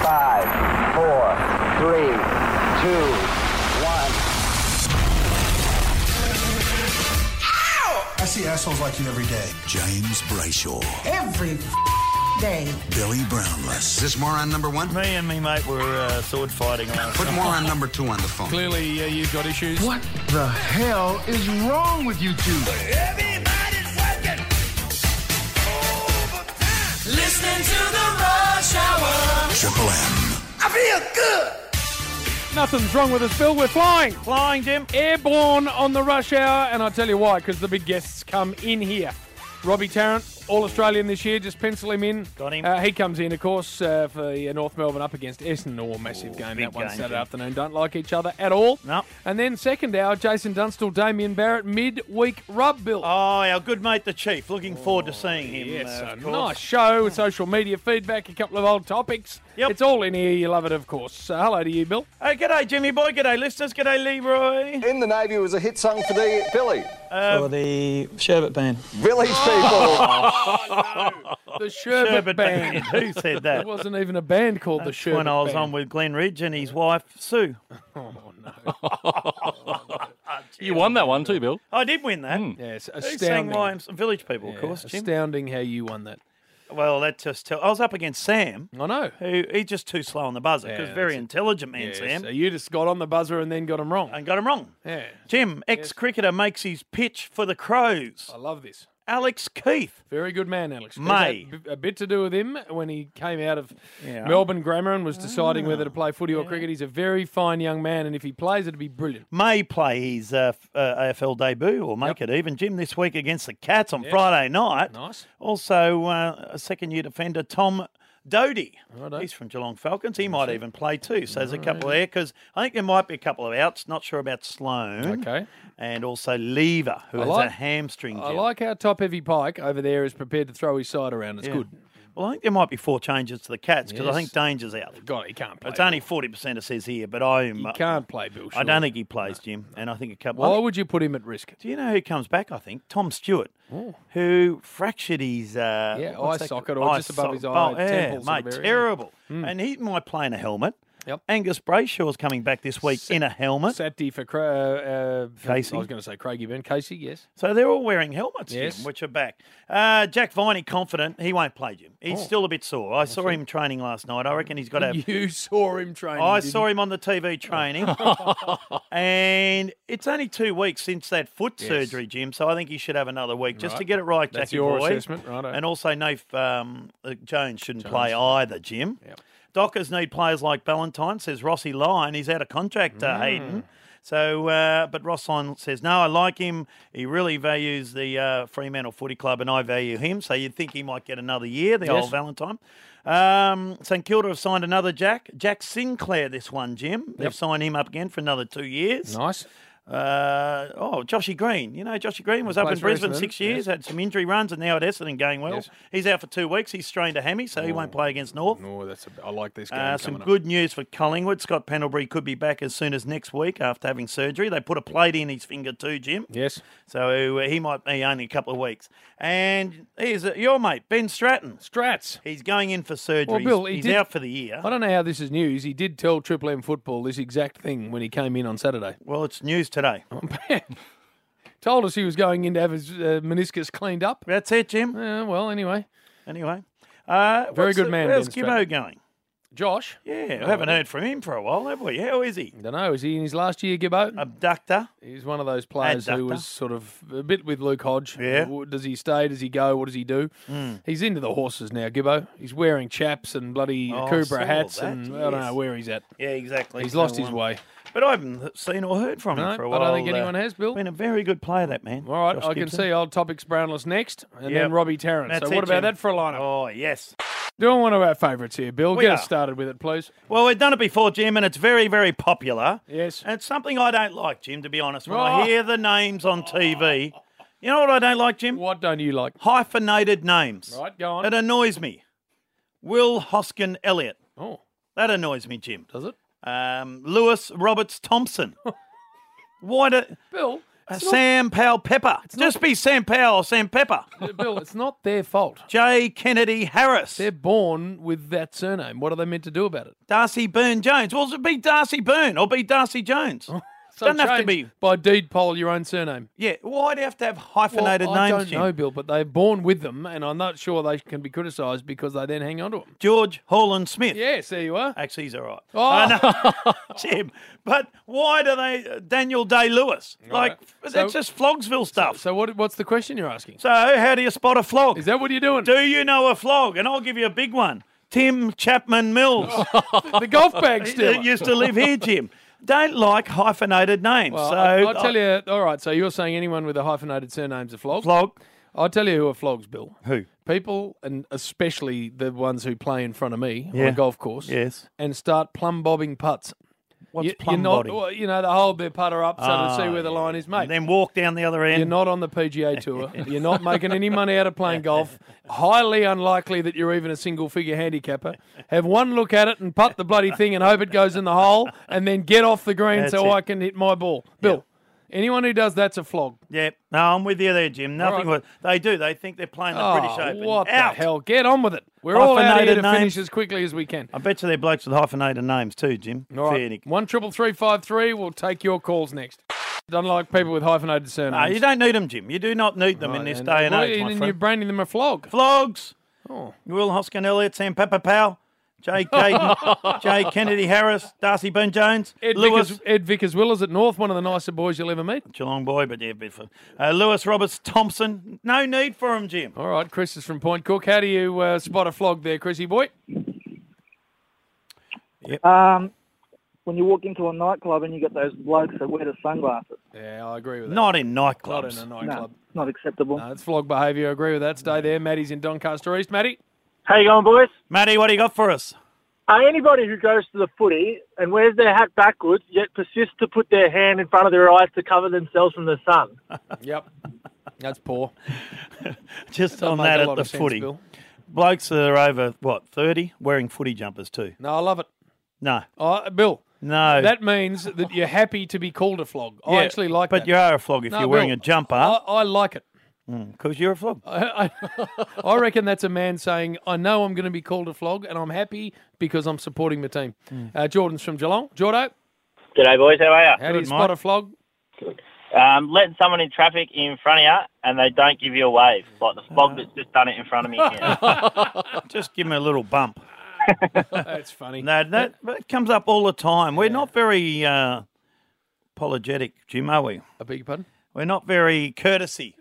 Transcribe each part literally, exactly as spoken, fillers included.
Five, four, three, two, one. I see assholes like you every day. James Brayshaw. Every day. Billy Brownless. Is this moron number one? Me and me mate were uh, sword fighting last Put night. moron number two on the phone. Clearly, uh, you've got issues. What the hell is wrong with you two? Everybody's working overtime. Listening to the Rush Hour. Triple M. I feel good. Nothing's wrong with us, Bill. We're flying. Flying, Jim. Airborne on the rush hour, and I'll tell you why, because the big guests come in here. Robbie Tarrant, All-Australian this year, just pencil him in. Got him. Uh, he comes in, of course, uh, for uh, North Melbourne up against Essendon. Oh, massive Ooh, game, big that one game, Saturday Jim. afternoon. Don't like each other at all. No. And then second hour, Jason Dunstall, Damien Barrett, mid-week rub, Bill. Oh, our good mate, the Chief. Looking forward to seeing him. Yes, uh, a of course. nice show with social media feedback, a couple of old topics. Yep. It's all in here. You love it, of course. So hello to you, Bill. Hey, g'day, Jimmy boy. G'day, listeners. G'day, Leroy. In the Navy was a hit song for the Billy. For the Sherbet Band. Village people. The Sherbet, Sherbet Band. Band. Who said that? There wasn't even a band called the That's Sherbet when I was Band. on with Glenn Ridge and his wife, Sue. Oh, no. You won that one too, Bill. I did win that. Yes, Who sang astounding. Lions? Village People, of Yeah, course, Jim. astounding how you won that. Well, that just tell. I was up against Sam, I know. who he's just too slow on the buzzer because Yeah, very that's it. intelligent man, Yes, Sam, so you just got on the buzzer and then got him wrong. and got him wrong. Yeah, Jim, ex-cricketer, makes his pitch for the Crows. I love this. Alex Keith. Very good man, Alex. May. Had a bit to do with him when he came out of Yeah. Melbourne Grammar and was deciding whether to Ah. play footy or cricket. He's a very fine young man, and if he plays, it'll be brilliant. May play his uh, f- uh, A F L debut, or make Yep. it even, Jim, this week against the Cats on Yes. Friday night. Nice. Also, uh, a second-year defender, Tom Doty. Righto. He's from Geelong Falcons. He might even play too. So there's a couple there because I think there might be a couple of outs. Not sure about Sloane. Okay. And also Lever, who I has like- a hamstring. I Jim. like how Top Heavy Pike over there is prepared to throw his side around. It's Yeah. good. Well, I think there might be four changes to the Cats because I Yes. think Danger's out. God, he can't play. It's only forty percent, it says here, but I'm. He can't play, Bill. I don't think he plays, Jim. And I think a couple. Why would you put him at risk? Do you know who comes back? I think Tom Stewart, who fractured his uh, Yeah, what's eye that socket called? or just above his sock- eye, Oh, yeah, temple sort mate, of area. terrible. And he might play in a helmet. Yep. Angus Brayshaw's coming back this week in a helmet. Saturday for Cra- uh, uh, Casey. I was going to say Craigie Burn. Casey, yes. So they're all wearing helmets, Yes. Jim, which are back. Uh, Jack Viney, confident. He won't play, Jim. He's Oh. still a bit sore. I saw him training last night. I reckon he's got to have... You saw him training. I did saw you? him on the T V training. And it's only two weeks since that foot Yes. surgery, Jim, so I think he should have another week just Right. to get it right, That's Jackie your boy. assessment, righto. And also, Nath um, uh, Jones shouldn't play either, Jim. Yep. Dockers need players like Ballantyne, says Rossi Lyon. He's out of contract, uh, Mm. Hayden. So, uh, but Ross Lyon says, no, I like him. He really values the uh, Fremantle Footy Club, and I value him. So you'd think he might get another year, the Yes. old Valentine. Um, St Kilda have signed another Jack. Jack Sinclair, this one, Jim. They've Yep. signed him up again for another two years. Nice. Uh, oh, Joshy Green. You know, Joshy Green was up Plays in for Brisbane Essendon, six years, yes. had some injury runs, and now at Essendon going well. Yes. He's out for two weeks. He's strained a hammy, so he won't play against North. Oh, that's a, I like this game. Uh, some coming up. good news for Collingwood. Scott Pendlebury could be back as soon as next week after having surgery. They put a plate in his finger too, Jim. Yes. So uh, he might be only a couple of weeks. And here's uh, your mate, Ben Stratton. Strats. He's going in for surgery. Well, Bill, he he's did- out for the year. I don't know how this is news. He did tell Triple M Football this exact thing when he came in on Saturday. Well, it's news today. Told us he was going in to have his uh, meniscus cleaned up. That's it, Jim. Uh, well, anyway. Anyway. Uh, Very what's good the- man, How's Ben Gibbo Stratton. going? Josh? Yeah, I haven't heard from him for a while, have we? How is he? Don't know. Is he in his last year, Gibbo? Abductor. He's one of those players who Adductor. was sort of a bit with Luke Hodge. Yeah. W- Does he stay? Does he go? What does he do? He's into the horses now, Gibbo. He's wearing chaps and bloody Oh, I Cobra saw hats, that, and I don't yes. know where he's at. Yeah, exactly. He's lost So, his um, way. But I haven't seen or heard from No, him for a I while. don't think Uh, anyone has, Bill. Been a very good player, that man. All right, Josh I can Gibson. see old topics Brownless next, and Yep. then Robbie Tarrant. That's So what it, about Jim. that for a lineup? Oh, yes. Doing one of our favourites here, Bill. We Get are. us started with it, please. Well, we've done it before, Jim, and it's very, very popular. Yes. And it's something I don't like, Jim, to be honest. When Oh. I hear the names on T V, you know what I don't like, Jim? What don't you like? Hyphenated names. Right, go on. It annoys me. Will Hoskin Elliott. Oh, That annoys me, Jim. does it? Um, Lewis Roberts Thompson. Why do... Bill, Uh, Sam Powell Pepper. Just be Sam Powell or Sam Pepper. Bill, it's not their fault. J. Kennedy Harris. They're born with that surname. What are they meant to do about it? Darcy Byrne Jones. Well, it be Darcy Byrne or be Darcy Jones. So Doesn't have to change be. by deed poll your own surname. Yeah. Why do you have to have hyphenated well, I names? don't Jim? know, Bill, but they're born with them, and I'm not sure they can be criticised because they then hang on to them. George Holland Smith. Yes, there you are. Actually, he's all right. Oh. Uh, no, Jim. But why do they, uh, Daniel Day-Lewis? Like, So- that's just Flogsville stuff. So what? What's the question you're asking? So, how do you spot a flog? Is that what you're doing? Do you know a flog? And I'll give you a big one. Tim Chapman Mills. the golf bag He stealer. used to live here, Jim. Don't like hyphenated names. Well, so I, I'll tell you. All right, so you're saying anyone with a hyphenated surname's a flog? Flog. I'll tell you who are flogs, Bill. Who? People, and especially the ones who play in front of me on Yeah. a golf course, Yes. and start plumb bobbing putts. What's you, plumb you're not, bobbing? well, You know, they hold their putter up so Ah, to see where the line is, mate. And then walk down the other end. You're not on the P G A Tour. You're not making any money out of playing golf. Highly unlikely that you're even a single-figure handicapper. Have one look at it and putt the bloody thing and hope it goes in the hole, and then get off the green That's so it. I can hit my ball. Bill, anyone who does that's a flog. Yeah. No, I'm with you there, Jim. Nothing. right. with They do. They think they're playing the Oh, British Open. what Out. the hell? Get on with it. We're all out here Hyphenated to finish names. as quickly as we can. I bet you they're blokes with hyphenated names too, Jim. All Fair right, Nick. one triple three five three. We'll take your calls next. Don't like people with hyphenated surnames. No, you don't need them, Jim. You do not need them in Right, this and- day and well, age, my and friend. you're branding them a flog. Flogs. Oh. Will Hoskin Elliott, Sam Pepper Powell, Jay Caden, Jay Kennedy Harris, Darcy Byrne Jones, Ed Lewis. Vickers, Ed Vickers Willis at North, one of the nicer boys you'll ever meet. Geelong boy, but yeah, a bit for uh, Lewis Roberts Thompson. No need for him, Jim. All right, Chris is from Point Cook. How do you uh, spot a flog there, Chrissy boy? Um, when you walk into a nightclub and you get those blokes that wear the sunglasses. Yeah, I agree with that. Not in Not nightclubs. in a No, nightclub. not acceptable. No, it's flog behaviour. I agree with that. Stay there. Maddie's in Doncaster East. Maddie? How you going, boys? Matty, what do you got for us? Uh, anybody who goes to the footy and wears their hat backwards yet persists to put their hand in front of their eyes to cover themselves from the sun. Yep. That's poor. Just Doesn't on make that a at lot the of sense, footy. Bill. Blokes that are over, what, thirty, wearing footy jumpers too. No, I love it. No. Oh, Bill. No. That means that you're happy to be called a flog. I Yeah, actually like but that. you are a flog if No, you're wearing Bill, a jumper. I, I like it. Because you're a flog. I, I, I reckon that's a man saying, I know I'm going to be called a flog and I'm happy because I'm supporting my team. Uh, Jordan's from Geelong. Jordo, G'day, boys. How are you? how do you spot a flog? Um, letting someone in traffic in front of you and they don't give you a wave, like the flog that's just done it in front of me. Here. Just give me a little bump. That's funny. No, that, that comes up all the time. We're not very uh, apologetic, Jim, are we? I beg your pardon? We're not very courtesy.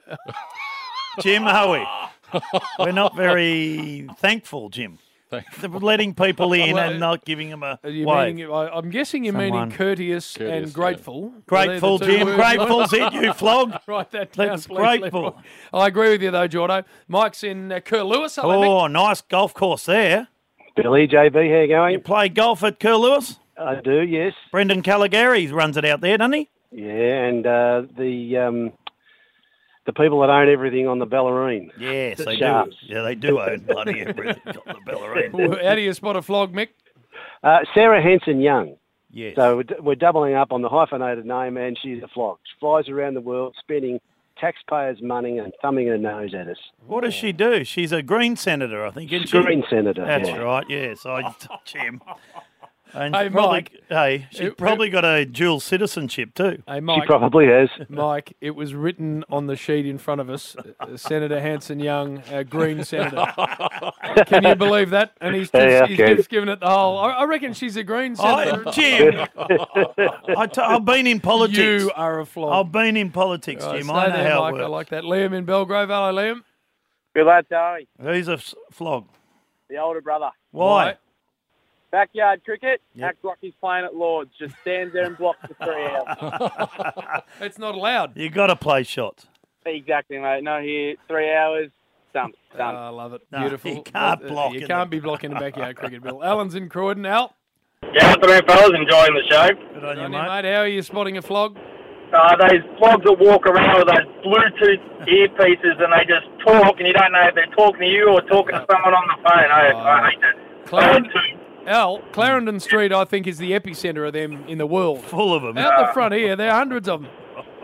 Jim, are we? We're not very thankful, Jim. For letting people in Well, and not giving them a Are you wave. meaning, I, I'm guessing you're Someone. meaning courteous, Courteous, and grateful. Are Grateful, they the two Jim. words? Grateful's it, you flog. Write that down, Let's please, grateful. Leroy. I agree with you, though, Jordo. Mike's in uh, Curlewis. Hello, Mick. Oh, nice golf course there. Billy, J B, how you You going? play golf at Curlewis? I do, yes. Brendan Caligari runs it out there, doesn't he? Yeah, and uh, the um, the people that own everything on the Bellarine. Yes, The they Sharps. do. Yeah, they do own bloody everything on the Bellarine. Well, How do you spot a flog, Mick? Uh, Sarah Henson Young. Yes. So we're, d- we're doubling up on the hyphenated name, and she's a flog. She flies around the world spending taxpayers' money and thumbing her nose at us. What does she do? She's a Green senator, I think, isn't she? Green senator. That's yeah. right, yes. I Jim. And Hey, probably, Mike. Hey, she It- probably got a dual citizenship too. Hey, She Mike. probably has. Mike, it was written on the sheet in front of us, uh, Senator Hanson Young, uh, Green Senator. Can you believe that? And he's just, Yeah, I he's can. just given it the whole. I, I reckon she's a Green Senator. I, Jim, I t- I've been in politics. You are a flog. I've been in politics, Right, Jim. stay I know there, how Mike. it works. I like that. Liam in Belgrave. Hello, Liam. Good lad, Tony. Who's a s- flog? The older brother. Why? Backyard cricket, Yep. acts like he's playing at Lords. Just stands there and blocks for three hours. It's not allowed. You got to play shots. Exactly, mate. No, here, three hours, done. Done. Oh, I love it. No, Beautiful. you can't Uh, block You in can't the- be blocking the backyard cricket, Bill. Alan's in Croydon. Al, Yeah, afternoon, fellas. Enjoying the show. Good on you, on mate. you, mate. How are you spotting a flog? Uh, those flogs that walk around with those Bluetooth earpieces and they just talk and you don't know if they're talking to you or talking to someone on the phone. I, I hate that. I Clarendon, hate too. Al, Clarendon Street, I think, is the epicentre of them in the world. Full of them. Out the front here, there are hundreds of them. That's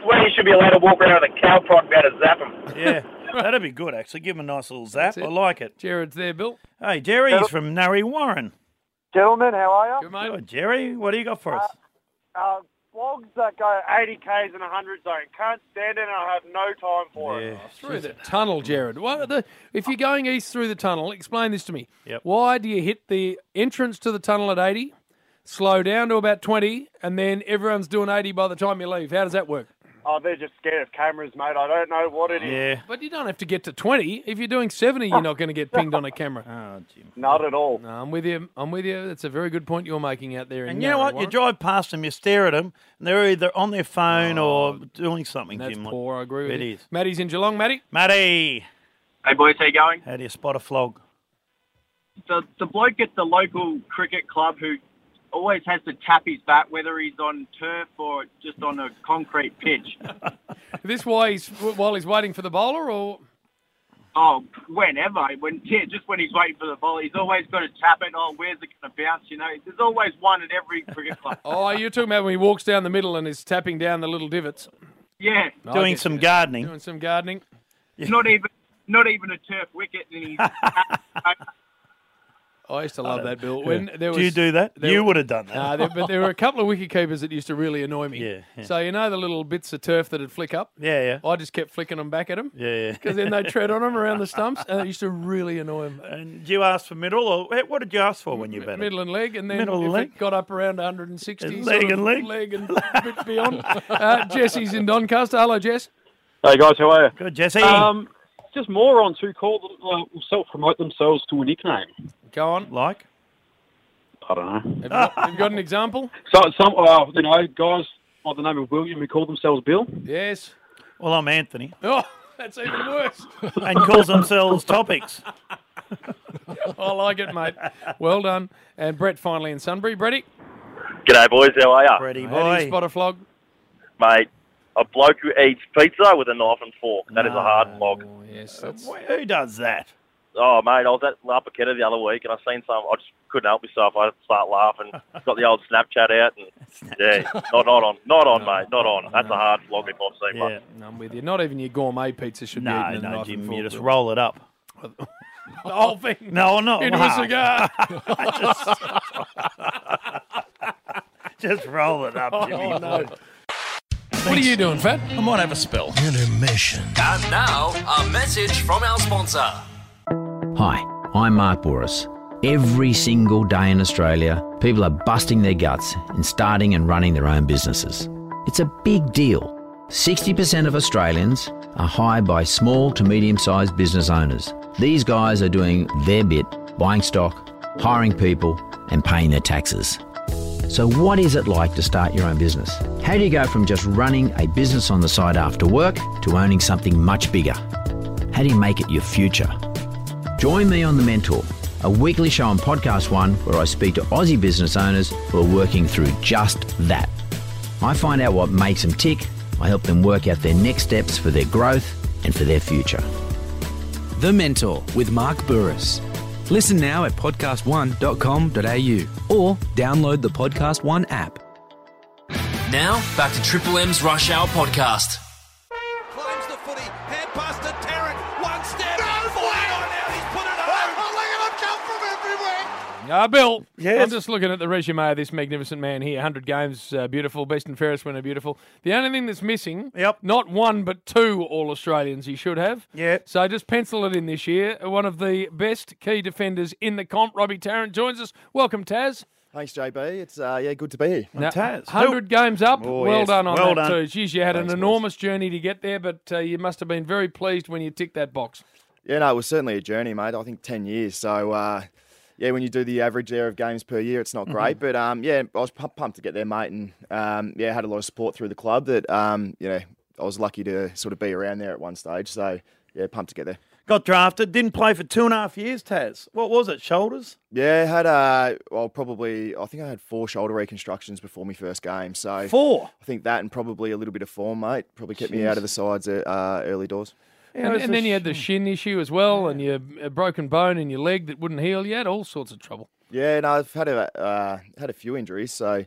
swear you should be allowed to walk around with a cow prod about to zap him. Yeah, that'd be good, actually. Give him a nice little zap. I like it. Jared's there, Bill. Hey, Jerry's from Narry Warren. Gentlemen, how are you? Good, mate. Good, Jerry. What do you got for us? Uh, vlogs that go eighty kays in a hundred zone. Can't stand it and I have no time for it. Through the tunnel, Jared. What are the, if you're going east through the tunnel, explain this to me. Yep. Why do you hit the entrance to the tunnel at eighty, slow down to about twenty, and then everyone's doing eighty by the time you leave? How does that work? Oh, they're just scared of cameras, mate. I don't know what it is. Yeah. But you don't have to get to twenty. If you're doing seventy, you're not going to get pinged on a camera. Oh, Jim. Not at all. No, I'm with you. I'm with you. That's a very good point you're making out there. In And you know what? Yarra, You drive past them, you stare at them, and they're either on their phone or doing something, That's Jim. poor. I agree with It you. is. Matty's in Geelong. Matty? Matty, Hey, boys, how you going? how do you spot a flog? The, the bloke at the local cricket club who always has to tap his bat, whether he's on turf or just on a concrete pitch. Is this why he's while he's waiting for the bowler, or Oh, whenever. When yeah, just when he's waiting for the ball, he's always got to tap it. Oh, where's it going to bounce? You know, there's always one at every cricket club. oh, you're talking about when he walks down the middle and is tapping down the little divots, Yeah, I Doing get some you. gardening. doing some gardening. not even not even a turf wicket, and he's. I used to love that, Bill. When there was, do you do that? there You were- would have done that. Nah, there, but there were a couple of wicket keepers that used to really annoy me. Yeah, yeah. So you know the little bits of turf that'd flick up. Yeah, yeah. I just kept flicking them back at him. Yeah, yeah. Because then they'd tread on them around the stumps, and it used to really annoy him. And did you ask for middle, or eh, what did you ask for when you bet? Middle and leg, and then Middle and if leg. it got up around one hundred sixty, And sort leg of and leg. leg and a bit beyond. Uh, Jesse's in Doncaster. Hello, Jess. Hey guys, how are you? Good, Jesse. Um, just morons who call them, uh, self-promote themselves to a nickname. Go on. Like? I don't know. Have you got, have you got an example? So some, uh, you know, guys by the name of William who call themselves Bill. Yes. Well, I'm Anthony. Oh, that's even worse. And calls themselves Topics. I like it, mate. Well done. And Brett finally in Sunbury. Bretty, G'day, boys. How are ya? Bretty how do you boy. spot a flog? Mate, a bloke who eats pizza with a knife and fork. That is a hard flog. Oh, yes. That's... Who does that? Oh, mate, I was at La Paqueta the other week and I seen some. I just couldn't help myself. I start laughing. Got the old Snapchat out, and yeah, not not on, not on, mate, not on. That's a hard flog if I've seen one. Yeah, I'm with you. Not even your gourmet pizza should be No, eaten in a no, knife Jim. and You fork, just Bill. roll it up. The whole thing. No, not Into a half. cigar. just, just roll it up, Jimmy. Oh, no. What are you doing, Fat? I might have a spell. Intermission. And now, a message from our sponsor. Hi, I'm Mark Bouris. Every single day in Australia, people are busting their guts in starting and running their own businesses. It's a big deal. sixty percent of Australians are hired by small to medium-sized business owners. These guys are doing their bit, buying stock, hiring people, and paying their taxes. So what is it like to start your own business? How do you go from just running a business on the side after work to owning something much bigger? How do you make it your future? Join me on The Mentor, a weekly show on Podcast One where I speak to Aussie business owners who are working through just that. I find out what makes them tick, I help them work out their next steps for their growth and for their future. The Mentor with Mark Burris. Listen now at podcast one dot com dot a u or download the Podcast One app. Now, back to Triple M's Rush Hour podcast. Claims the footy. Hand pass to Tarrant. One step. No forty-nine out. He's put it home. Oh, look at him come from everywhere. Uh, Bill, Yes? I'm just looking at the resume of this magnificent man here. one hundred games, uh, beautiful. Best and fairest winner, beautiful. The only thing that's missing, Yep. not one but two All-Australians he should have. Yeah. So just pencil it in this year. One of the best key defenders in the comp, Robbie Tarrant, joins us. Welcome, Taz. Thanks, J B. It's uh, yeah, good to be here. Now, Taz. one hundred games up. Oh, well yes. done on Well that done. too. Geez, you had Thanks, an boys. enormous journey to get there, but uh, you must have been very pleased when you ticked that box. Yeah, no, it was certainly a journey, mate. I think ten years. So uh, yeah, when you do the average there of games per year, it's not great. But um, yeah, I was pu- pumped to get there, mate, and um, yeah, had a lot of support through the club. That um, you know, I was lucky to sort of be around there at one stage. So yeah, pumped to get there. Got drafted, didn't play for two and a half years, Taz. What was it, shoulders? Yeah, had uh, well, probably I think I had four shoulder reconstructions before my first game. So Four? I think that and probably a little bit of form, mate. Probably kept me out of the sides at uh, early doors. And, and then you had the shin issue as well, and your a broken bone in your leg that wouldn't heal. You had all sorts of trouble. Yeah, no, I've had a uh, had a few injuries, so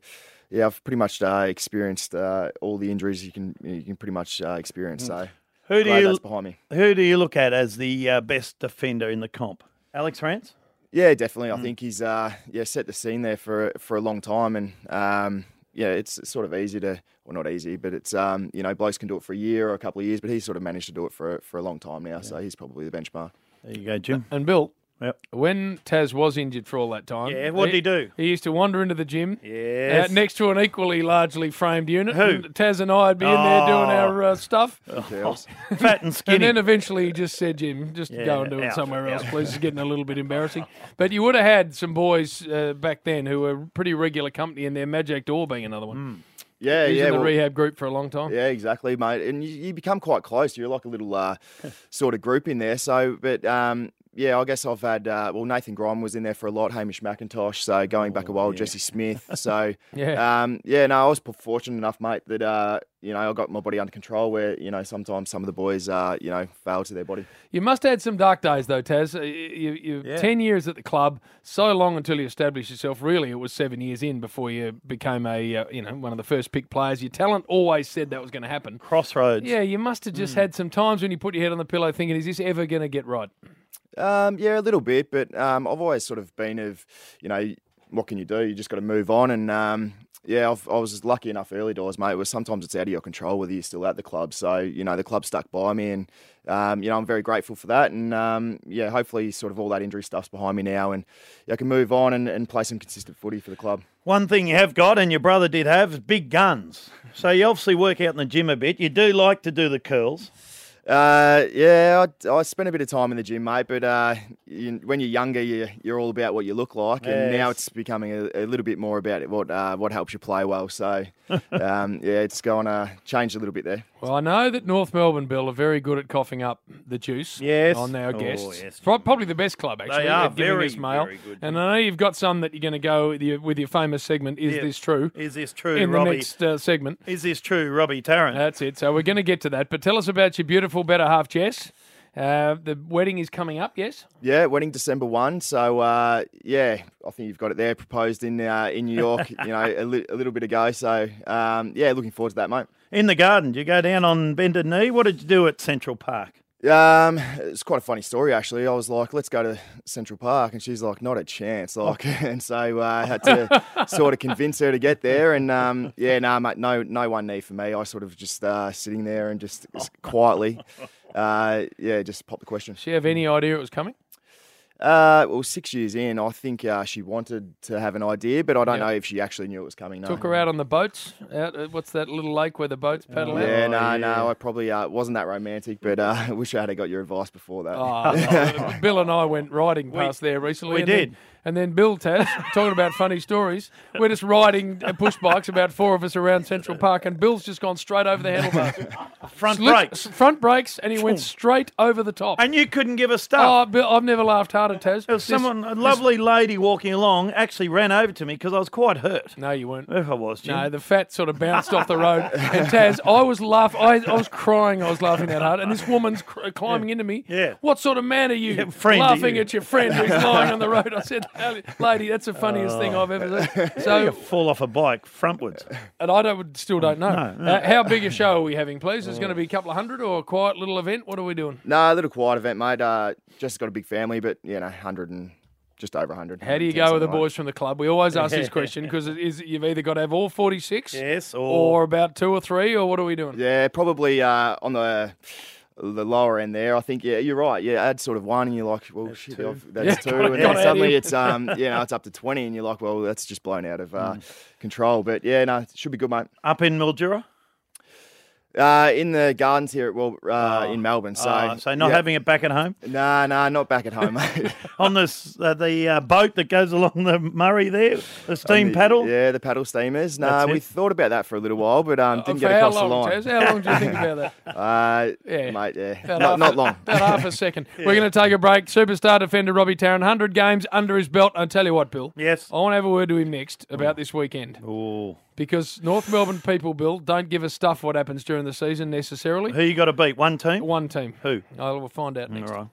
yeah, I've pretty much uh, experienced uh, all the injuries you can you can pretty much uh, experience. So Who do glad you that's behind me. Who do you look at as the uh, best defender in the comp? Alex Rance? Yeah, definitely. I Mm. think he's uh, yeah set the scene there for for a long time, and um, yeah, it's sort of easy to, well, not easy, but it's um, you know, blokes can do it for a year or a couple of years, but he's sort of managed to do it for for a long time now. So he's probably the benchmark. There you go, Jim. And Bill, Yep. when Taz was injured for all that time, Yeah, what did he do? He used to wander into the gym, Yes. uh, next to an equally largely framed unit. Who? And Taz and I would be in there doing Oh. our uh, stuff. Oh, fat and skinny. And then eventually he just said, Jim, just Yeah, go and do it out, somewhere else, out. please. It's getting a little bit embarrassing. But you would have had some boys uh, back then who were pretty regular company in there, Majak Dor being another one. Yeah, He was yeah. in the well- rehab group for a long time. Yeah, exactly, mate. And you, you become quite close. You're like a little uh, sort of group in there. So, but um, yeah, I guess I've had, uh, well, Nathan Grime was in there for a lot, Hamish McIntosh. So going back a while, Jesse Smith. So, Yeah. um, yeah, no, I was fortunate enough, mate, that, uh, you know, I got my body under control where, you know, sometimes some of the boys, uh, you know, fail to their body. You must have had some dark days, though, Taz. Uh, You, you, Yeah. ten years at the club, so long until you established yourself. Really, it was seven years in before you became a, uh, you know, one of the first pick players. Your talent always said that was going to happen. Crossroads. Yeah, you must have just Mm. had some times when you put your head on the pillow thinking, is this ever going to get right? Um, yeah, a little bit, but um, I've always sort of been of, you know, what can you do? You just got to move on. And um, yeah, I've, I was lucky enough early doors, mate. It was sometimes it's out of your control whether you're still at the club. So you know, the club stuck by me, and um, you know, I'm very grateful for that. And um, yeah, hopefully, sort of all that injury stuff's behind me now, and yeah, I can move on and, and play some consistent footy for the club. One thing you have got, and your brother did have, is big guns. So you obviously work out in the gym a bit. You do like to do the curls. Uh, yeah, I, I spent a bit of time in the gym, mate. But uh, you, when you're younger, you, you're all about what you look like, and Yes. now it's becoming a, a little bit more about what uh, what helps you play well. So, um, yeah, it's going to change a little bit there. Well, I know that North Melbourne, Bill, are very good at coughing up the juice Yes. on our Oh, guests. yes. Pro- Probably the best club, actually, They are at giving very, this mail. very good, And I know you've got some that you're going to go with your, with your famous segment, Is Yeah. This True? Is this true, In Robbie? the next uh, segment. Is this true, Robbie Tarrant? That's it. So we're going to get to that. But tell us about your beautiful better half, Jess. Uh, the wedding is coming up, yes? Yeah, wedding December first. So, uh, yeah, I think you've got it there. Proposed in uh, in New York, you know, a, li- a little bit ago. So, um, yeah, looking forward to that, mate. In the garden, did you go down on bended knee? What did you do at Central Park? Um, it's quite a funny story, actually. I was like, let's go to Central Park. And she's like, not a chance. Like, and so uh, I had to sort of convince her to get there. And, um, yeah, no, mate, no, no one knee for me. I sort of just uh, sitting there and just, just quietly, uh, yeah, just pop the question. Did she have any idea it was coming? Uh, well, six years in, I think uh, she wanted to have an idea, but I don't Yeah. know if she actually knew it was coming. No. Took her out on the boats. Out, uh, what's that little lake where the boats paddle out? Yeah, no, yeah. no, I probably uh, wasn't that romantic, but uh, I wish I had got your advice before that. Oh, no. Bill and I went riding past there recently. we and then- did. and then Bill, Taz, talking about funny stories. We're just riding uh, push bikes, about four of us around Central Park, and Bill's just gone straight over the handlebars. Front Slipped- brakes. Front brakes, and he went straight over the top. And you couldn't give a stuff. Oh, Bill, I've never laughed harder, Taz. There was This- someone, a lovely lady walking along, actually ran over to me because I was quite hurt. No, you weren't. If I was, Jim. No, the fat sort of bounced off the road. And Taz, I was laughing. I, I was crying. I was laughing that hard. And this woman's cr- climbing into me. Yeah. What sort of man are you? Yeah, friend, are laughing you? at your friend who's lying on the road. I said, lady, that's the funniest thing I've ever seen. So So, you fall off a bike frontwards. and I don't, still don't know. No, no. Uh, how big a show are we having, please? Is it going to be a couple of hundred or a quiet little event? What are we doing? No, a little quiet event, mate. Uh, just got a big family, but, you know, one hundred and just over one hundred. How do you go with the boys from the club? We always ask this question because it is you've either got to have all forty-six, Yes, or, or about two or three, or what are we doing? Yeah, probably uh, on the the lower end there. I think, yeah, you're right. Yeah, add sort of one and you're like, well, shit, two. I've- that's Yeah, two. gotta- And then gotta add suddenly in. it's, um, you know, it's up to twenty and you're like, well, that's just blown out of uh, control. But, yeah, no, it should be good, mate. up in Mildura. Uh, in the gardens here, at, well, uh, Oh. in Melbourne. So, Oh, so not yeah. having it back at home Nah, nah, not back at home, mate. on this uh, the uh, boat that goes along the Murray there, the steam On the- paddle. Yeah, the paddle steamers. Nah, That's we it. thought about that for a little while, but um, didn't Uh, For get how across long, the line. Taz? How long do you think about that? Uh, Yeah. mate, yeah, About not, half not a- long. About half a second. We're going to take a break. Superstar defender Robbie Tarrant, one hundred games under his belt. I'll tell you what, Bill. Yes. I want to have a word to him next about this weekend. Oh, Because North Melbourne people, Bill, don't give a stuff what happens during the season necessarily. who you got to beat? One team. One team. Who? I will find out All next. right.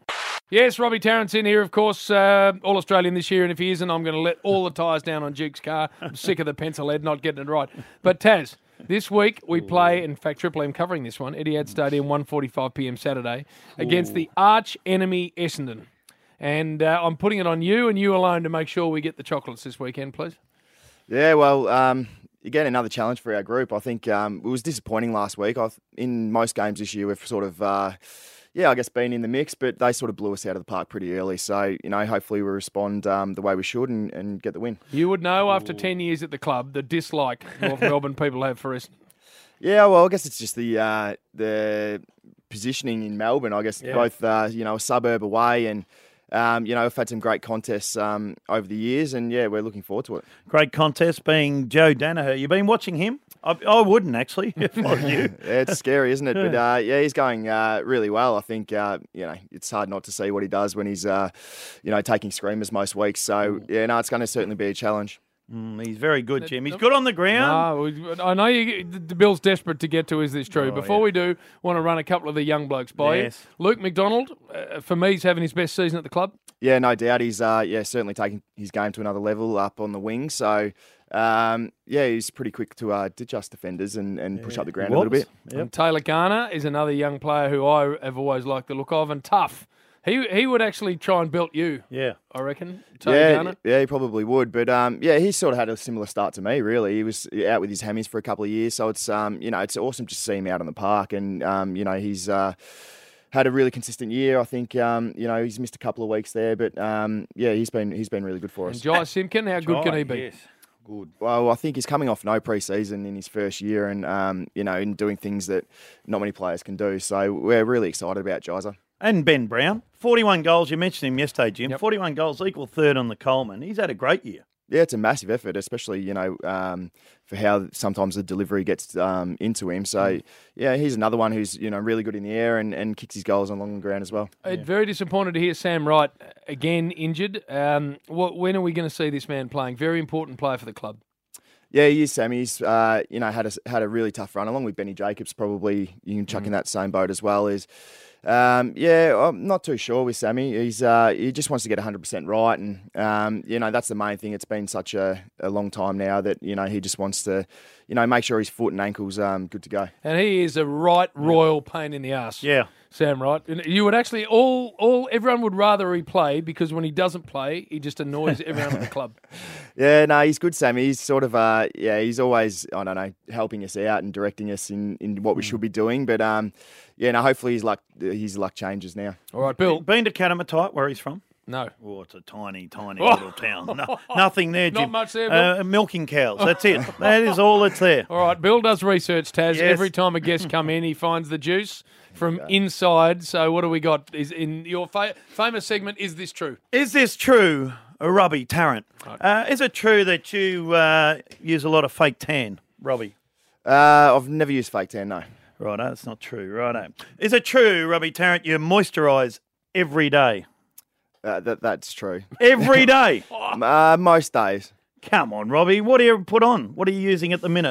Yes, Robbie Tarrant's in here, of course, uh, All-Australian this year, and if he isn't, I'm going to let all the tyres down on Duke's car. I'm sick of the pencil head not getting it right. But Taz, this week we play, in fact, Triple M covering this one, Etihad Stadium, one forty-five p m Saturday, against the arch-enemy Essendon. And uh, I'm putting it on you and you alone to make sure we get the chocolates this weekend, please. Yeah, well, um, again, another challenge for our group. I think um, it was disappointing last week. I've, in most games this year, we've sort of, uh, yeah, I guess been in the mix, but they sort of blew us out of the park pretty early. So, you know, hopefully we respond um, the way we should and, and get the win. You would know after ten years at the club the dislike North Melbourne people have for Essendon. Yeah, well, I guess it's just the uh, the positioning in Melbourne. I guess Yeah. both, uh, you know, a suburb away and, Um, you know, we've had some great contests um, over the years, and yeah, we're looking forward to it. Great contest being Joe Danaher. You've been watching him? I, I wouldn't actually, if I was you. Yeah, it's scary, isn't it? But uh, yeah, he's going uh, really well. I think uh, you know it's hard not to see what he does when he's uh, you know taking screamers most weeks. So yeah, no, it's going to certainly be a challenge. Mm, he's very good, Jim. He's good on the ground. No, we- I know you, the Bill's desperate to get to Is This True? Oh, Before yeah. we do, want to run a couple of the young blokes by Yes. you. Luke McDonald, uh, for me, he's having his best season at the club. Yeah, no doubt. He's uh, yeah certainly taking his game to another level up on the wing. So um, yeah, he's pretty quick to uh, ditch us defenders and, and push up the ground a little bit. And Taylor Garner is another young player who I have always liked the look of, and tough. He he would actually try and build you. Yeah, I reckon. Taylor Yeah, Garner. yeah, he probably would. But um, yeah, he sort of had a similar start to me. Really, he was out with his hammies for a couple of years, so it's um, you know, it's awesome to see him out on the park, and um, you know, he's uh, had a really consistent year. I think um, you know, he's missed a couple of weeks there, but um, yeah, he's been he's been really good for us. And Jai Simpkin, how good can he be? Yes. Good. Well, I think he's coming off no pre-season in his first year, and um, you know, and doing things that not many players can do. So we're really excited about Jaiza. And Ben Brown, forty-one goals. You mentioned him yesterday, Jim. forty-one goals, equal third on the Coleman. He's had a great year. Yeah, it's a massive effort, especially, you know, um, for how sometimes the delivery gets um, into him. So, yeah, he's another one who's, you know, really good in the air and, and kicks his goals along the ground as well. Uh, Very disappointed to hear Sam Wright again injured. Um, what, when are we going to see this man playing? Very important player for the club. Yeah, he is, Sam. He's, uh, you know, had a, had a really tough run, along with Benny Jacobs, probably. You can chuck in that same boat as well. Is Um, yeah, I'm not too sure with Sammy. He's uh, he just wants to get one hundred percent right, and um, you know, that's the main thing. It's been such a, a long time now that, you know, he just wants to, you know, make sure his foot and ankle's um, good to go. And he is a right royal pain in the ass. Yeah. Sam Wright. And you would actually all all everyone would rather he play, because when he doesn't play, he just annoys everyone at the club. Yeah, no, he's good, Sammy. He's sort of, uh, yeah, he's always, I don't know, helping us out and directing us in, in what we should be doing. But um, yeah, no, hopefully his luck his luck changes now. All right, Bill. Been to Katamatite, where he's from? No. Oh, it's a tiny, tiny Oh. little town. No, nothing there, Not Jim. much there, Bill? Uh, milking cows. That's it. That is all that's there. All right, Bill does research, Taz. Yes. Every time a guest come in, he finds the juice from inside. So what do we got? Is in your fa- famous segment, Is This True? Is this true, Robbie Tarrant? Uh, is it true that you uh, use a lot of fake tan, Robbie? Uh, I've never used fake tan, no. Righto, that's not true. Righto. Is it true, Robbie Tarrant, you moisturise every day? Uh, that That's true. Every day? uh, most days. Come on, Robbie. What do you put on? What are you using at the minute?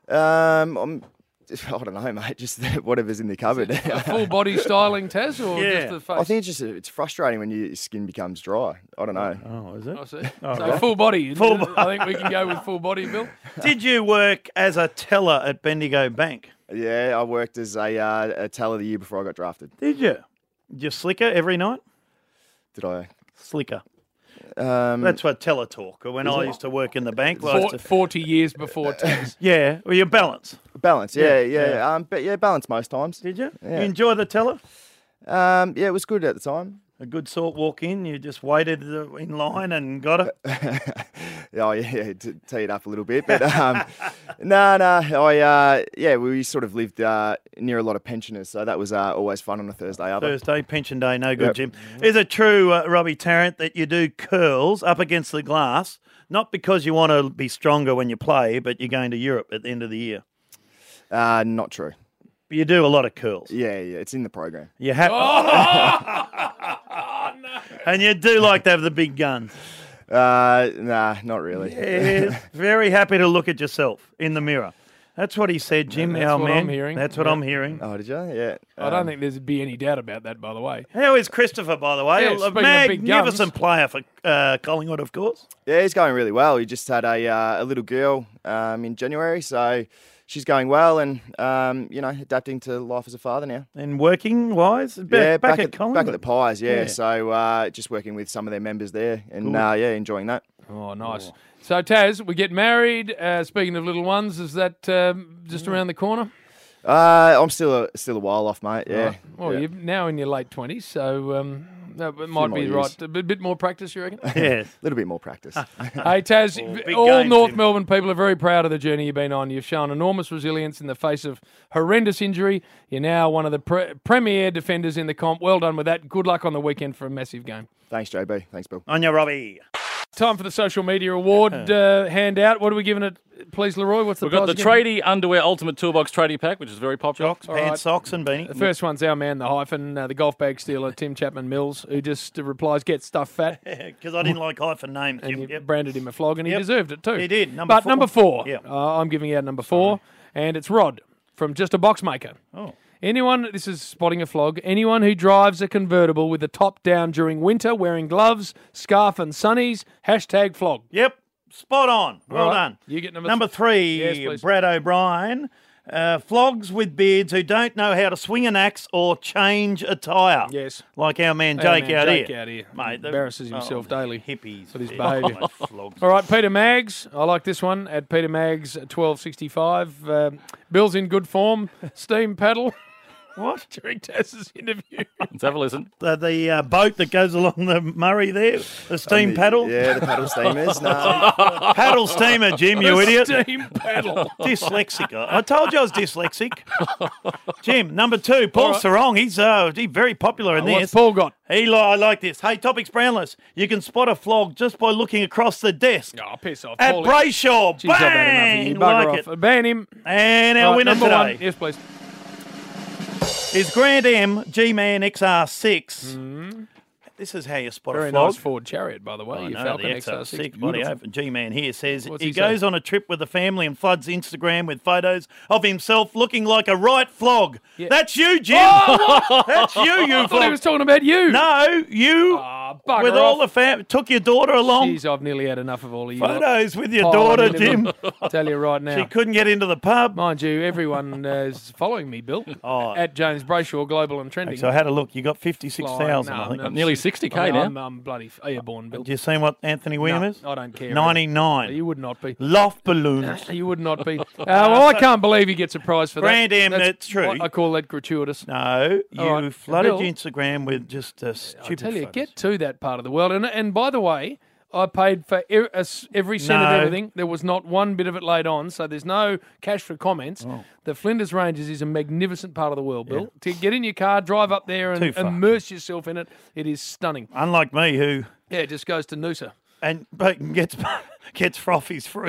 Um, I'm, I don't know, mate. Just whatever's in the cupboard. A full body styling, Taz, or just the face? I think it's just it's frustrating when your skin becomes dry. I don't know. Oh, is it? I see. Oh, so right. full body. Full bo- I think we can go with full body, Bill. Did you work as a teller at Bendigo Bank? Yeah, I worked as a, uh, a teller the year before I got drafted. Did you? Did you slicker every night? Did I? Slicker. Um, That's what teller talk. When is I it? used to work in the bank. well, I used Four, to- Forty years before Taz. Yeah, well, you balance. balance. Yeah, Yeah, yeah. yeah. Um, but yeah, balance most times. Did you? Yeah. You enjoy the teller? Um, yeah, it was good at the time. A good sort walk in, you just waited uh, in line and got it? Oh yeah, to tee it up a little bit, but um, no, no. I uh, yeah, we sort of lived uh, near a lot of pensioners, so that was uh, always fun on a Thursday. Other. Thursday, pension day, no good, Yep. Jim. Is it true, uh, Robbie Tarrant, that you do curls up against the glass, not because you want to be stronger when you play, but you're going to Europe at the end of the year? Uh, not true. But you do a lot of curls. Yeah, yeah, it's in the program. You have, and you do like to have the big guns. Uh, nah, not really. Yeah, very happy to look at yourself in the mirror. That's what he said, Jim, That's our what man. I'm hearing. That's what Yeah. I'm hearing. Oh, did you? Yeah. I don't think there'd be any doubt about that, by the way. How is Christopher, by the way? Yeah, a speaking of big magnificent guns. player for uh, Collingwood, of course. Yeah, he's going really well. He just had a uh, a little girl um, in January, so she's going well and, um, you know, adapting to life as a father now. And working-wise? Back, yeah, back, back, at, at, Collingwood? back at the Pies, yeah. Yeah. So uh, just working with some of their members there and, Cool. uh, yeah, enjoying that. Oh, nice. So, Taz, we get married. Uh, speaking of little ones, is that um, just around the corner? Uh, I'm still a, still a while off, mate, yeah. Right. Well, yeah. you're now in your late twenties, so um, that it might more be years. right. A bit, bit more practice, you reckon? Yeah, a little bit more practice. Hey, Taz, Oh, big all games, North Jim. Melbourne people are very proud of the journey you've been on. You've shown enormous resilience in the face of horrendous injury. You're now one of the pre- premier defenders in the comp. Well done with that. Good luck on the weekend for a massive game. Thanks, J B. Thanks, Bill. On your Robbie. Time for the social media award uh, handout. What are we giving it, please, Leroy? What's the We've got prize the again? Tradie Underwear Ultimate Toolbox Tradie Pack, which is very popular. Jocks, pants, right. socks and beanie. The first one's our man, the hyphen, uh, the golf bag stealer, Tim Chapman Mills, who just uh, replies, "Get stuff fat," Because I didn't like hyphen names, and Jim. you Yep. branded him a flog, and he Yep. deserved it too. He did. Number but four. number four, Yep. uh, I'm giving out number four, and it's Rod from Just a Box Maker. Oh. Anyone, this is spotting a flog, anyone who drives a convertible with the top down during winter, wearing gloves, scarf and sunnies, hashtag flog. Yep. Spot on. Well All right. done. You get number, Number three, Yes, please. Brad O'Brien. Uh, flogs with beards who don't know how to swing an axe or change a tyre. Yes. Like our man Our Jake man out Jake here. out here. Mate, the- Embarrasses himself oh, daily Hippies. with his Yeah. behaviour. Oh, flogs. All right, Peter Maggs. I like this one at Peter Maggs twelve sixty-five. Um, Bill's in good form. Steam paddle. What? During Taz's interview. Let's have a listen. The, the uh, boat that goes along the Murray there, the steam Um, the- paddle. Yeah, the paddle steamers. No. Paddle steamer, Jim, you The idiot. steam paddle. Dyslexic. I told you I was dyslexic. Jim, number two, Paul All right. Sarong. He's uh, he's very popular in What's this. Paul got? He li- I like this. Hey, Topics Brownless. You can spot a flog just by looking across the desk. Oh, piss off. At Paul. Brayshaw. Jeez, I've had enough of Bang! you. Bugger Like off. it. Ban him. And our All right, winner number today one. Yes, please. is Grand M G-Man X R six. This is how you spot Very a flog. nice Ford Chariot, by the way. I Your know, Falcon the X R six. Bloody Beautiful. open. G-Man here says What's he, he say? goes on a trip with the family and floods Instagram with photos of himself looking like a right flog. Yeah. That's you, Jim. Oh, That's you, you I thought he flog. was talking about you. No, you Ah, bugger with all the off. fam. Took your daughter along. Jeez, I've nearly had enough of all of you. Photos with your Piling daughter, into them. Jim. I'll tell you right now. She couldn't get into the pub. Mind you, everyone uh, is following me, Bill. Oh. At James Brayshaw, Global and Trending. So I had a look. You got fifty-six thousand, No, I think. no, Nearly sixty K I mean, now. I'm, I'm bloody airborne, Bill. Have you seen what Anthony William No, is? I don't care. ninety-nine. You would not be. Loft balloons. You would not be. Uh, well, I can't believe he gets a prize for Grand that. M, that's true. what I call that gratuitous. No, you All right, flooded Bill, your Instagram with just uh, stupid I tell you, photos. get to that part of the world. And and by the way, I paid for e- a s- every cent of No. everything. There was not one bit of it laid on, so there's no cash for comments. Oh. The Flinders Ranges is a magnificent part of the world, Bill. To get in your car, drive up there, Too and far. immerse yourself in it, it is stunning. Unlike me, who Yeah, it just goes to Noosa. and but gets gets frothies free.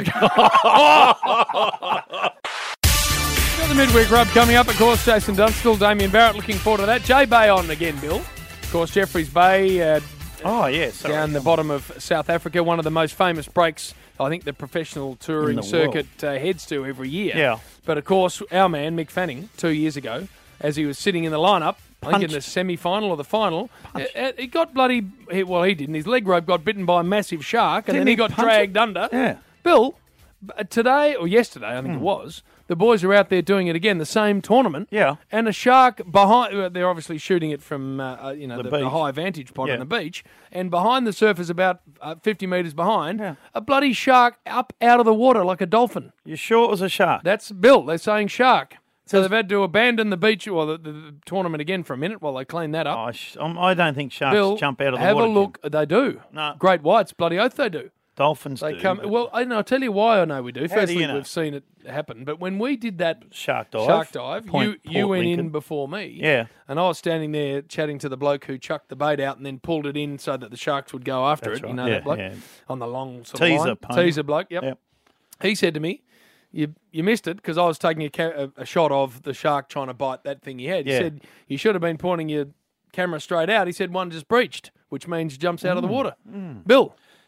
Got the midweek rub coming up, of course. Jason Dunstall, Damien Barrett, looking forward to that. Jay Bay on again, Bill. Of course, Jeffreys Bay. Uh, oh yeah, sorry. down the bottom of South Africa, one of the most famous breaks I think the professional touring the circuit uh, heads to every year. Yeah. But of course, our man Mick Fanning, two years ago, as he was sitting in the lineup, I think in the Punched. semi-final or the final, uh, he got bloody. He, well, he didn't. His leg rope got bitten by a massive shark, and Didn't then he, he got punch dragged under. Yeah. Bill, b- today or yesterday, I think Hmm. it was. The boys are out there doing it again, the same tournament. Yeah. And a shark behind. well, They're obviously shooting it from uh, uh, you know The the, the beach. high vantage point Yeah. on the beach, and behind the surface, about uh, fifty metres behind, Yeah. a bloody shark up out of the water like a dolphin. You sure it was a shark? That's Bill. They're saying shark. So they've had to abandon the beach or the, the, the tournament again for a minute while they clean that up. Oh, sh- um, I don't think sharks Bill, jump out of the have water. a look. They do. No. Great whites, bloody oath they do. Jim. Dolphins They do. come. but Well, I know. I'll tell you why I know we do. How do Firstly, you know? we've seen it happen. But when we did that Shark dive. shark dive, Point you you Port went in Lincoln. before me. Yeah. And I was standing there chatting to the bloke who chucked the bait out and then pulled it in so that the sharks would go after That's it. You right. know Yeah, that bloke yeah. on the long sort Teaser of line. pony. Teaser bloke. Yep. Yep. He said to me, "You you missed it because I was taking a, ca- a, a shot of the shark trying to bite that thing he had." He Yeah. said you should have been pointing your camera straight out. He said one just breached, which means jumps out of the water. Bill.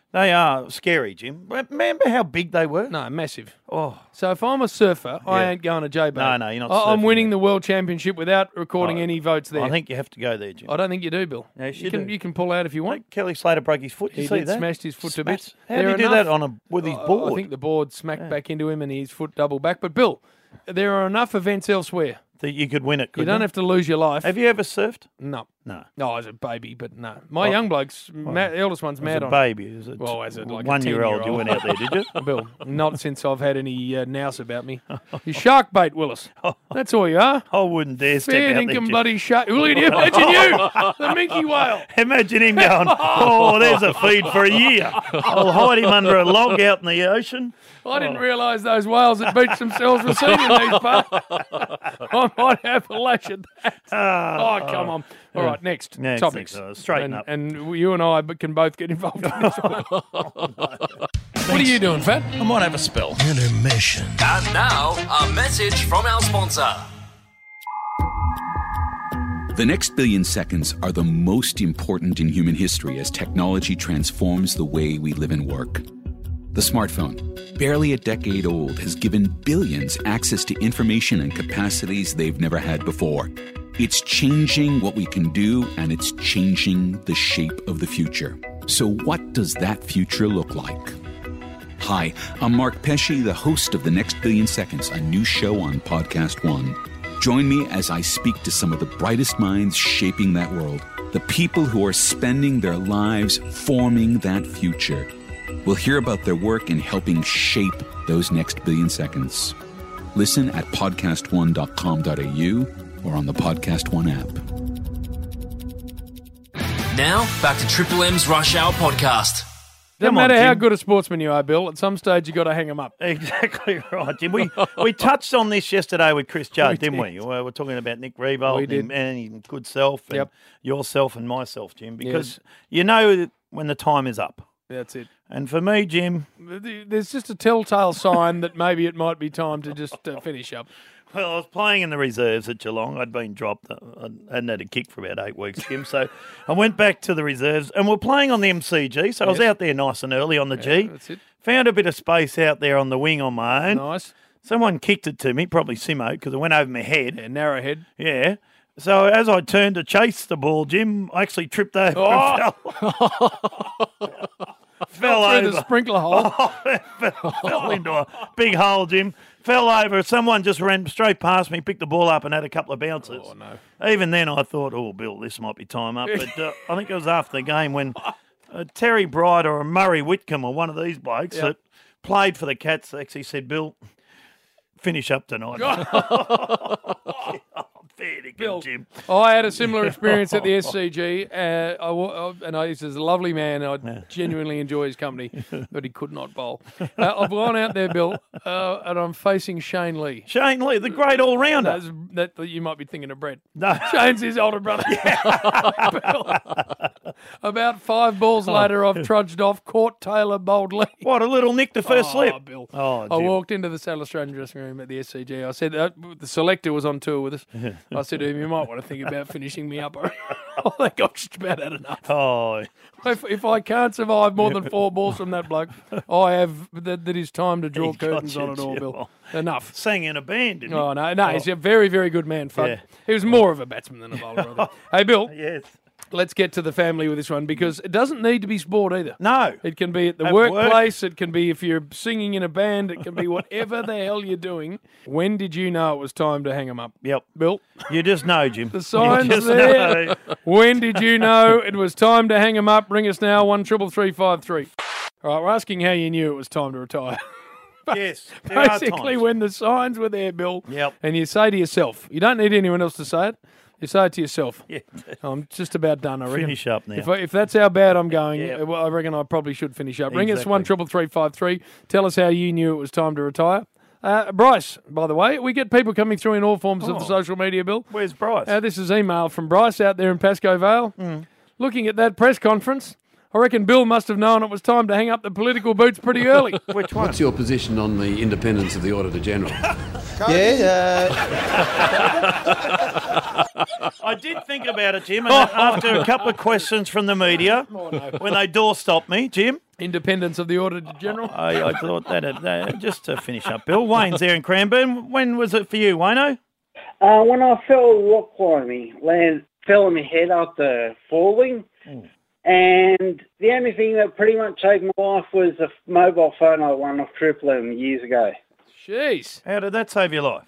They are scary, Jim. Remember how big they were? No, massive. Oh. So if I'm a surfer, I Yeah. ain't going to J-Bay. No, no, you're not I- I'm surfing winning the World Championship without recording Oh, any votes there. I think you have to go there, Jim. I don't think you do, Bill. Yes, you, you can do. you can pull out if you want. Kelly Slater broke his foot. You He see did that? smashed his foot to Smash- bits. How did There he do enough- that on a with his I- board? I think the board smacked back into him and his foot doubled back. But Bill, there are enough events elsewhere. That you could win it. You couldn't don't have to lose your life. Have you ever surfed? No. No. No, as a baby, but no. My Oh. young bloke's, ma- eldest one's As mad a on. baby, as a well, as a like one a year old, you ten-year-old. went out there, did you? Bill, not since I've had any uh, nous about me. You shark bait, Willis. That's all you are. I wouldn't dare step Fair out there. dinkum Jim. bloody shark. Look at you. Imagine you, the minky whale. Imagine him going, oh, there's a feed for a year. I'll hide him under a log out in the ocean. I didn't realise those whales that beach themselves were seen in these parts. I might have a lash at that. Oh, come on. All right, next Yeah, it's topics. next, uh, straighten and, up. And you and I can both get involved in this one. What are you doing, Fat? I might have a spell. Intermission. And now, a message from our sponsor. The next billion seconds are the most important in human history as technology transforms the way we live and work. The smartphone, barely a decade old, has given billions access to information and capacities they've never had before. It's changing what we can do, and it's changing the shape of the future. So what does that future look like? Hi, I'm Mark Pesci, the host of The Next Billion Seconds, a new show on Podcast One. Join me as I speak to some of the brightest minds shaping that world, the people who are spending their lives forming that future. We'll hear about their work in helping shape those next billion seconds. Listen at podcast one dot com dot a u or on the Podcast One app. Now, back to Triple M's Rush Hour podcast. Doesn't Come on, matter how Jim. good a sportsman you are, Bill, at some stage you've got to hang them up. Exactly right, Jim. We we touched on this yesterday with Chris Judd, We didn't did. we? We were talking about Nick Revolt We and, did. him and his good self and Yep. yourself and myself, Jim, because Yes. you know that when the time is up. That's it. And for me, Jim, There's just a telltale sign that maybe it might be time to just uh, finish up. well, I was playing in the reserves at Geelong. I'd been dropped. I hadn't had a kick for about eight weeks, Jim. So I went back to the reserves and we're playing on the M C G. So I was Yes. out there nice and early on the G. That's it. Found a bit of space out there on the wing on my own. Nice. Someone kicked it to me, probably Simo, because it went over my head. Yeah, narrow head. Yeah. So as I turned to chase the ball, Jim, I actually tripped over Oh. and fell. fell through over. the sprinkler hole. fell, fell into a big hole, Jim. Fell over. Someone just ran straight past me, picked the ball up and had a couple of bounces. Oh, no. Even then I thought, oh, Bill, this might be time up. But uh, I think it was after the game when uh, Terry Bright or Murray Whitcomb or one of these blokes Yep. that played for the Cats actually said, Bill, finish up tonight. Fair dinkum, Bill, Jim. I had a similar experience at the S C G, uh, I, wa- and I, he's a lovely man. I genuinely enjoy his company, but he could not bowl. Uh, I've gone out there, Bill, uh, and I'm facing Shane Lee. Shane Lee, the great all-rounder. That's, that, that you might be thinking of Brett. No. Shane's his older brother. About five balls later, I've trudged off, caught Taylor boldly. What, a little nick the first Oh, slip? Bill. Oh, I Jim. walked into the South Australian dressing room at the S C G. I said, uh, the selector was on tour with us. I said to him, you might want to think about finishing me up. I think I've just about had enough. Oh, If, if I can't survive more than four balls from that bloke, I have that, that is time to draw He got curtains you, on it all, Jill. Bill. Enough. sang in a band, didn't he? Oh, no, no, he's a very, very good man, Fudd. Yeah. He was more of a batsman than a bowler, I think. Hey, Bill. Yes. Let's get to the family with this one because it doesn't need to be sport either. No. It can be at the At work. workplace. It can be if you're singing in a band. It can be whatever the hell you're doing. When did you know it was time to hang them up? Yep. Bill? You just know, Jim. The sign's you just there. know. When did you know it was time to hang them up? Ring us now, one triple three five three. All right, we're asking how you knew it was time to retire. Yes. There are Basically, times. when the signs were there, Bill, Yep. and you say to yourself, you don't need anyone else to say it. You say it to yourself. Yeah. I'm just about done, I reckon. Finish up now. If, I, if that's how bad I'm going, Yep. well, I reckon I probably should finish up. Ring us Exactly. one triple three five three. Tell us how you knew it was time to retire. Uh, Bryce, by the way, we get people coming through in all forms of Oh. the social media, Bill. Where's Bryce? Uh, this is email from Bryce out there in Pascoe Vale. Mm. Looking at that press conference, I reckon Bill must have known it was time to hang up the political boots pretty early. Which one? What's your position on the independence of the Auditor General? Yeah, I did think about it, Jim, and after a couple of questions from the media, when they door stopped me, Jim, Independence of the Auditor General. I, I thought that, uh, just to finish up, Bill. Wayne's there in Cranbourne. When was it for you, Wayno? Uh, when I fell rock climbing, land fell on my head after falling, Mm. and the only thing that pretty much saved my life was a mobile phone I won off Triple M years ago. Jeez. How did that save your life?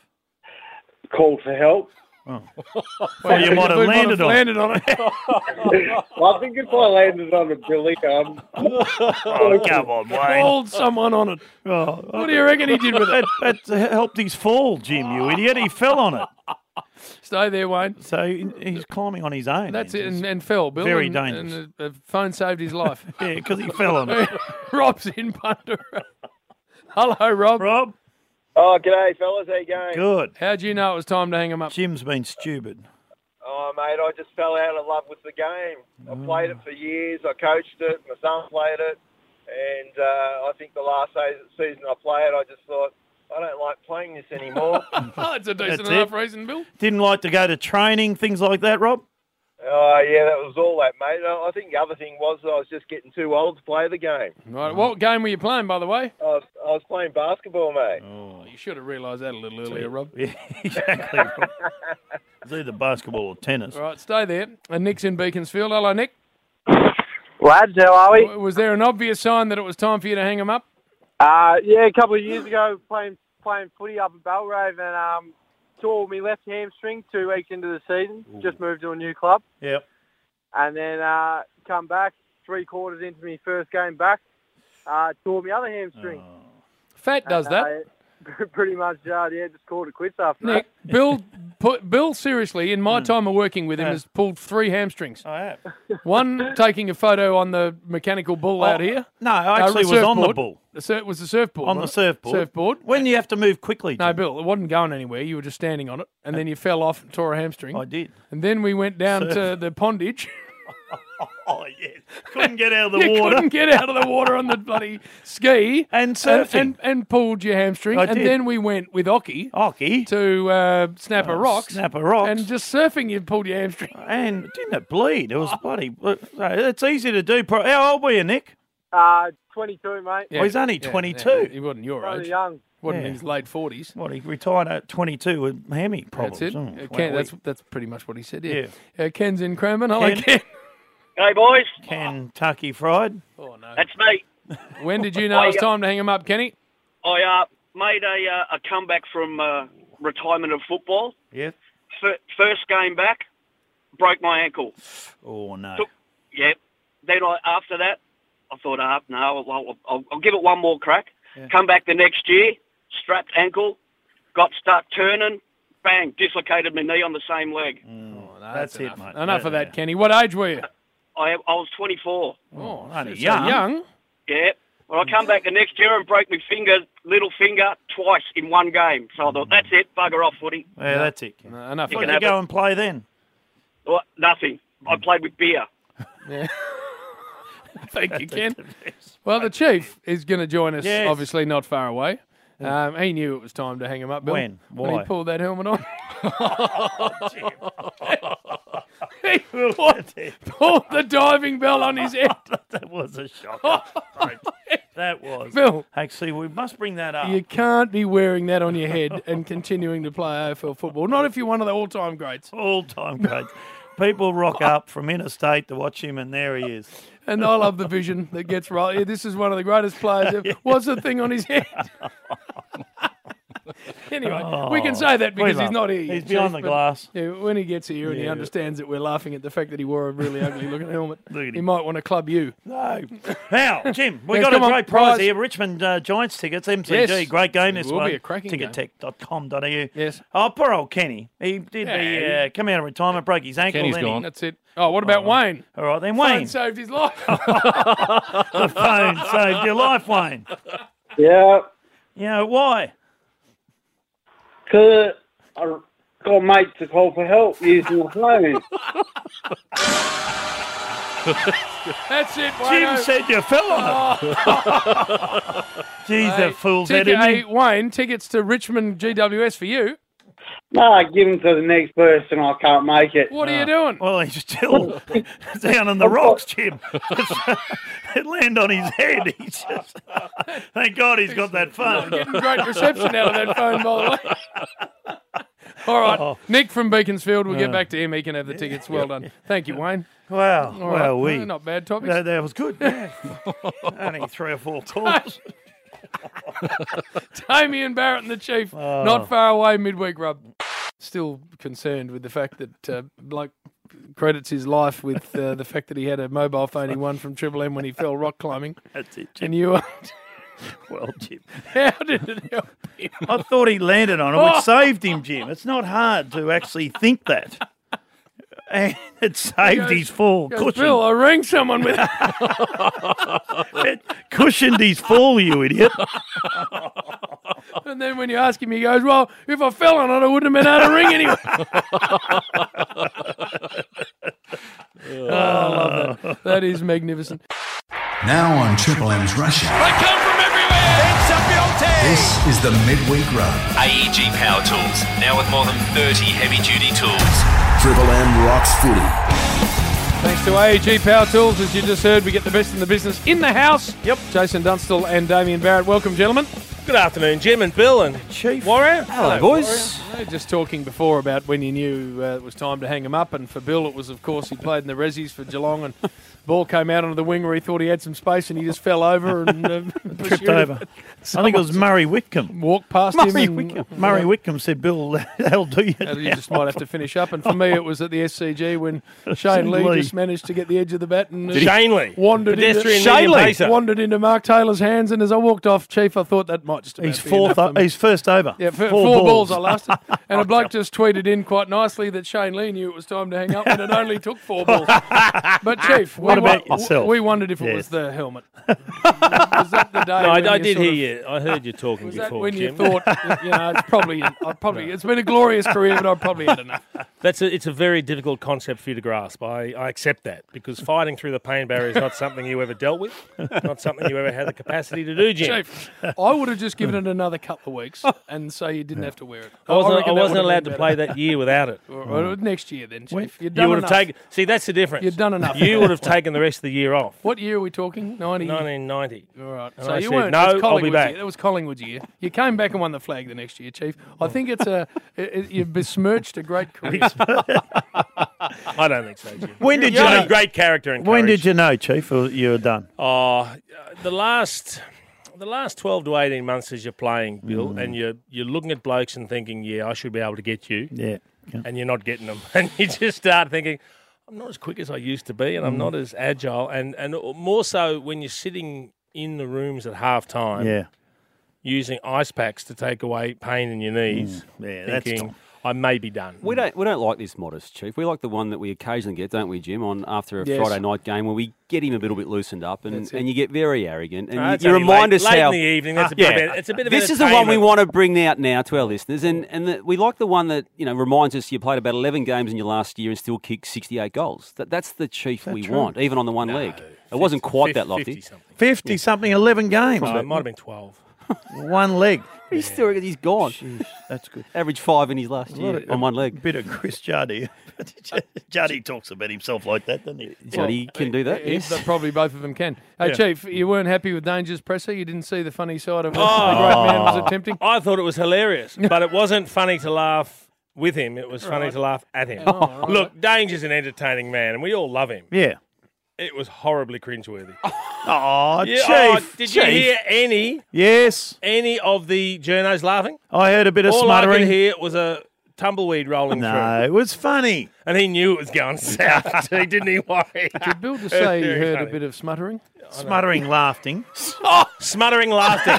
Called for help. Oh. Well, you might have landed on landed on it. Well, I think if I landed on it, Billy, um... Oh, come on, Wayne. Called someone on it. Oh, What do you reckon he did with it? That, that helped his fall, Jim, you idiot. He fell on it. Stay there, Wayne. So he- he's climbing on his own. That's then. it, and, and fell, Bill. Very and, dangerous. And the, the phone saved his life. Yeah, because he fell on it. Rob's in Punter. Hello, Rob. Rob. Oh, g'day, fellas. How you going? Good. How'd you know it was time to hang him up? Jim's been stupid. Oh, mate, I just fell out of love with the game. I played it for years. I coached it. My son played it. And uh, I think the last se- season I played, I just thought, I don't like playing this anymore. Oh, that's a decent That's enough it. reason, Bill. Didn't like to go to training, things like that, Rob? Oh, yeah, that was all that, mate. I I think the other thing was I was just getting too old to play the game. Right, what game were you playing, by the way? I was, I was playing basketball, mate. Oh, you should have realised that a little earlier, Rob. Yeah, exactly. Rob. It's either basketball or tennis. All right, stay there. And Nick's in Beaconsfield. Hello, Nick. Lads, how are we? Was there an obvious sign that it was time for you to hang him up? Uh, yeah, a couple of years ago, playing playing footy up at Belgrave, and um, tore my left hamstring two weeks into the season. Ooh. Just moved to a new club, Yep. and then uh, come back three quarters into my first game back, uh, tore my other hamstring. Fat does And, that. uh, pretty much, uh, yeah, just called it quits after Nick, that. Bill, put, Bill, seriously, in my Hmm. time of working with him, Yeah. has pulled three hamstrings. I have. One taking a photo on the mechanical bull Oh, out here. no, I actually was on the surfboard. bull. The sur- it was the surfboard. On the wasn't it? surfboard. Surfboard. When you have to move quickly. No, Jim. Bill, it wasn't going anywhere. You were just standing on it, and then you fell off and tore a hamstring. I did. And then we went down Surf. to the pondage. Oh, yeah. Couldn't get out of the you water. couldn't get out of the water on the bloody ski. And surfing. And, and pulled your hamstring. I and did. then we went with Oki Oki. to uh, Snapper Oh, Rocks. Snapper Rocks. And just surfing, you pulled your hamstring. And didn't it bleed? It was bloody. It's easy to do. Pro- How old were you, Nick? Uh, twenty-two, mate. Oh, he's only yeah, twenty-two. yeah. He wasn't your Only age. young. Wasn't Yeah. in his late forties. What, he retired at twenty-two with hammy problems. That's it. Oh, Uh, wow. Ken, that's that's pretty much what he said. Yeah. Yeah. Uh, Ken's in Cranbourne. Hello, Ken. Ken. Hey, boys. Kentucky Fried. Oh no. That's me. When did you know it was I, uh, time to hang him up, Kenny? I uh, made a, uh, a comeback from uh, retirement of football. Yeah. F- first game back, broke my ankle. Oh, no. Took, yeah. Then I, after that, I thought, uh, no, I'll, I'll, I'll, I'll give it one more crack. Yeah. Come back the next year, strapped ankle, got start turning, bang, dislocated my knee on the same leg. Oh, that's, it, enough. mate. Enough of that, Kenny. What age were you? I, I was twenty-four. Oh, only so young. young. Yeah. Well, I come back the next year and broke my finger, little finger, twice in one game. So I thought, that's it, bugger off footy. Yeah, that's it. Ken. No, enough You What of did can you have go it. and play then? Well, nothing. I played with beer. Yeah. Thank you, Ken. Well, the Chief is going to join us, Yes. obviously not far away. Um, he knew it was time to hang him up, Bill. When? When Why? he pulled that helmet on. he What? pulled the diving bell on his head. That was a shocker. Right. That was. Bill. Actually, we must bring that up. You can't be wearing that on your head and continuing to play A F L football. Not if you're one of the all-time greats. All-time great. People rock up from interstate to watch him, and there he is. And I love the vision that gets right. Yeah, this is one of the greatest players ever. What's the thing on his head? Anyway, we can say that We because love he's not him. here. He's yet, behind Chief, the but, glass. Yeah, when he gets here and he Yeah. understands that we're laughing at the fact that he wore a really ugly looking helmet, Look at he him. might want to club you. No. Now, Jim, we Yes, got a come on, great prize prize. here. Richmond uh, Giants tickets, M C G. Yes. Great game this It will one. be a cracking game. ticket tech dot com dot a u. Yes. Oh, poor old Kenny. He did Yeah, the, he- uh, come out of retirement, broke his ankle. Kenny's then he- gone. That's it. Oh, what about Wayne? All right, then Phone Wayne. saved his life. The phone saved your life, Wayne. Yeah, Yeah, why? because I got mates to call for help using my phone. That's it, Jim Wayne. said you fell on it. Jeez, Hey, that fool's head, ticket- isn't hey, he? Wayne, tickets to Richmond G W S for you. No, give him to the next person. I can't make it. What are you doing? Well, he's still down on the rocks, Jim. It landed on his head. He's just, thank God he's got that phone. Getting great reception out of that phone, by the way. All right, Oh. Nick from Beaconsfield. We'll get Oh. back to him. He can have the tickets. Well done. Thank you, Wayne. Wow. All right. Wow, we. No, not bad topics. That, that was good. Yeah. Only three or four calls. Damien Barrett and the Chief, Oh. not far away, midweek rub. Still concerned with the fact that uh, bloke credits his life with uh, the fact that he had a mobile phone he won from Triple M when he fell rock climbing. That's it, Jim. And you are... Well, Jim. How did it help him? I thought he landed on it, Oh. which saved him, Jim. It's not hard to actually think that. And it saved Goes- his fall. goes, Cushioned. Bill, I rang someone with It cushioned his fall, you idiot. And then when you ask him, he goes, well, if I fell on it, I wouldn't have been able to ring anyway. Oh, I love that. That is magnificent. Now on Triple M's Rush Hour. They come from everywhere. It's up This is the Midweek Rub. A E G Power Tools, now with more than thirty heavy-duty tools. Triple M rocks footy. Thanks to A E G Power Tools, as you just heard, we get the best in the business in the house. Yep. Jason Dunstall and Damien Barrett. Welcome, gentlemen. Good afternoon, Jim and Bill and Chief Warrior. Hello, boys. We were just talking before about when you knew uh, it was time to hang him up, and for Bill, it was, of course, he played in the Rezzies for Geelong, and ball came out onto the wing where he thought he had some space, and he just fell over and uh, Tripped over. I think it was Murray Whitcomb. Walked past Murray him. And, Whitcomb. Murray Whitcomb said, Bill, that'll do you. And you now." just might have to finish up. And for me, it was at the S C G when Shane Lee, Lee. just managed to get the edge of the bat and uh, Did he? Shane Lee, wandered into, pedestrian Shane medium Lee pacer. wandered into Mark Taylor's hands. And as I walked off, Chief, I thought that might just about He's be fourth. enough for o- me. He's first over. Yeah, four, Four four balls. balls. I lasted. And a bloke just tweeted in quite nicely that Shane Lee knew it was time to hang up and it only took four balls. But, Chief, What we, about wa- yourself? we wondered if it Yes. was the helmet. Was that the day No, I, when I you did sort hear of- you. I heard you talking Was that before, when Jim. you thought, you know, it's probably, I've probably, it's been a glorious career, but I've probably had enough. That's a, it's a very difficult concept for you to grasp. I, I accept that because fighting through the pain barrier is not something you ever dealt with, not something you ever had the capacity to do, Jim. Chief, I would have just given it another couple of weeks and say you didn't have to wear it. I wasn't, reckon I that wasn't would have allowed been to play better. that year without it. Or- or next year then, Chief. You'd done You would enough. have taken. See, that's the difference. You'd done enough. You would have taken the rest of the year off. What year are we talking? ninety nineteen ninety. All right. And so I you said, weren't. no, it was I'll be Collingwood's back. year. That was Collingwood's year. You came back and won the flag the next year, Chief. I think it's a it, it- you've besmirched a great career. I don't think so, Jim. When did You're you a know- great character and When courage. did you know, Chief, or you were done? Oh, uh, the last the last twelve to eighteen months as you're playing, Bill, Mm. and you're you're looking at blokes and thinking, yeah, I should be able to get you. Yeah. yeah. And you're not getting them. And you just start thinking, I'm not as quick as I used to be, and I'm Mm. not as agile. And, and more so when you're sitting in the rooms at half time, Yeah. using ice packs to take away pain in your knees, Mm. Yeah, that's thinking, tough. I may be done. We don't we don't like this modest, Chief. We like the one that we occasionally get, don't we, Jim, on after a Yes. Friday night game where we get him a little bit loosened up and, That's it. and you get very arrogant and No, you, it's you only remind late- us late how in the evening, that's a bit of en- it's a bit of this is the one we entertainment. want to bring out now to our listeners, and and the, we like the one that you know reminds us you played about eleven games in your last year and still kicked sixty-eight goals. That that's the Chief we true? want, even on the one leg. It wasn't quite that lofty. fifty-something. fifty-something, eleven games. No, it might have been twelve. One leg. He's still he's gone. That's good. Average five in his last A lot year of- on one leg. Bit of Chris Juddy. Juddy talks about himself like that, doesn't he? Juddy can do that. Yeah, Yes. but probably both of them can. Hey, Yeah. Chief, you weren't happy with Danger's presser? You didn't see the funny side of what Oh. the great man was attempting? I thought it was hilarious, but it wasn't funny to laugh with him. It was funny Right. to laugh at him. Oh, right. Look, Danger's an entertaining man, and we all love him. Yeah. It was horribly cringeworthy. Oh, Yeah, Chief. oh, did you Chief. hear any Yes. any of the journos laughing? I heard a bit of All I smuttering. could hear was a tumbleweed rolling No, through. it was funny. And he knew it was going south, too, didn't he, Worry? Did Bill just say you heard a bit of smuttering? Smuttering, laughing. Oh, smuttering laughing.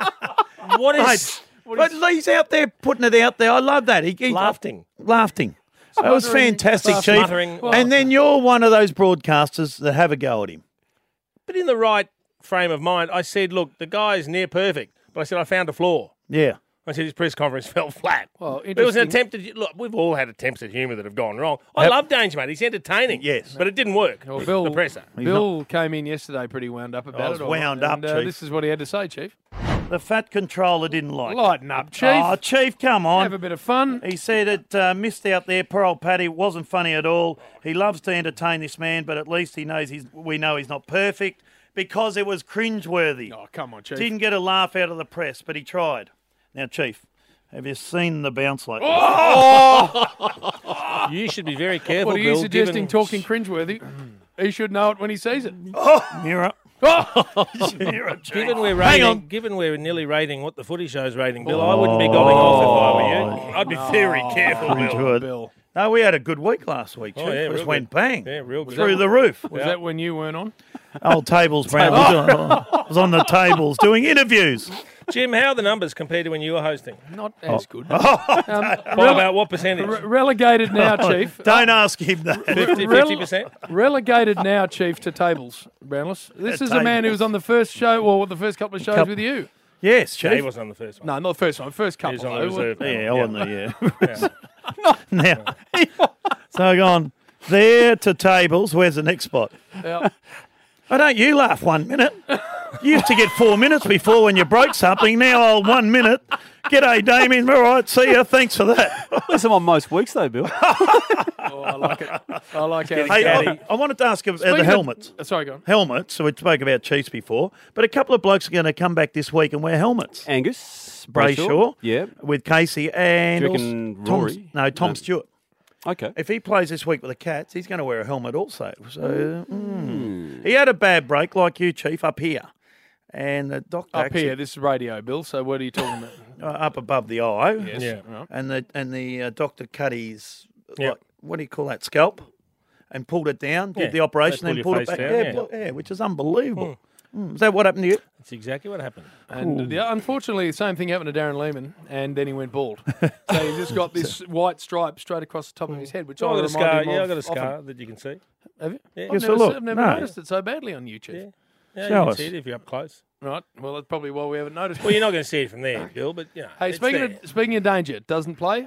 What is... Mate, but he's out there putting it out there. I love that. He, he Laughing. Laughing. That was Smuttering, fantastic, Chief. smuttering. And then you're one of those broadcasters that have a go at him. But in the right frame of mind, I said, look, the guy's near perfect. But I said, I found a flaw. Yeah. I said his press conference fell flat. Well, But it was an interesting- attempt at, look, we've all had attempts at humour that have gone wrong. I Yep. love Danger, mate. He's entertaining. Yes. But it didn't work. Well, Bill, the presser. Bill came in yesterday pretty wound up about I was it. all, wound up, and, uh, Chief. This is what he had to say, Chief. The fat controller didn't like it. Lighten up, Chief. Oh, Chief, come on. Have a bit of fun. He said it uh, missed out there. Poor old Paddy wasn't funny at all. He loves to entertain this man, but at least he knows he's. We know he's not perfect because it was cringeworthy. Oh, come on, Chief. Didn't get a laugh out of the press, but he tried. Now, Chief, have you seen the bounce lately? Oh! You should be very careful, What are you Bill, suggesting? given- Talking cringeworthy. He should know it when he sees it. Oh, mirror. Oh! Given we're Hang rating, on. given we're nearly rating what the footy show's rating, Bill, I wouldn't be going off if I were you. I'd be very careful, Bill. Cringeworthy. No, we had a good week last week, Chief. Oh, yeah, it just real went good. bang. Yeah, real good. Through the roof. Was that when you weren't on? Old tables, Brown. I was on the tables doing interviews. Jim, how are the numbers compared to when you were hosting? Not as good. By about what percentage? Re- relegated now, Chief. Don't ask him that. fifty, Rele- fifty percent? Relegated now, Chief, to tables, Brownless. This Yeah, is a man who tables. was on the first show, or the first couple of shows Couple- with you. Yes, Yeah, he Chief. wasn't on the first one. No, not the first one. First He was couple. on the though. reserve panel. Yeah, I wasn't there, Yeah. Now, so gone there to tables. Where's the next spot? Yeah. Why don't you laugh one minute? You used to get four minutes before when you broke something. Now, old one minute. G'day, Damien. All right, see ya. Thanks for that. Listen on most weeks, though, Bill. Oh, I like it. I like how Hey, I, I wanted to ask about Speaking the of- helmets. uh, sorry, go on. Helmets. So we spoke about Chiefs before, but a couple of blokes are going to come back this week and wear helmets. Angus Brayshaw, Yeah. with Casey and Do you reckon also Tom- Rory? no, Tom No. Stewart. Okay. If he plays this week with the Cats, he's going to wear a helmet also. So mm. He had a bad break, like you, Chief, up here. And the doctor Up actually, here, this is radio, Bill, so what are you talking about? uh, up above the eye. Yes. Yeah. Right. And the and the uh, doctor cut his, Yep. like, what do you call that, scalp? And pulled it down, did Yeah, the operation, they and pull pulled your it back. face down, yeah, yeah. pull- yeah, which is unbelievable. Mm. Is that what happened to you? That's exactly what happened. And the, unfortunately, the same thing happened to Darren Lehman, and then he went bald. So he's just got this white stripe straight across the top of his head, which So I I've got a remind scar. him Yeah, of I've got a scar often. that you can see. Have you? Yeah. I've Yes, never, well, look, I've never no. noticed it so badly on YouTube. Yeah. Yeah, Show you us. can see it if you're up close. Right. Well, that's probably why we haven't noticed. Well, you're not going to see it from there, Bill, but, you know. Hey, it's speaking there. of, speaking of danger, doesn't play.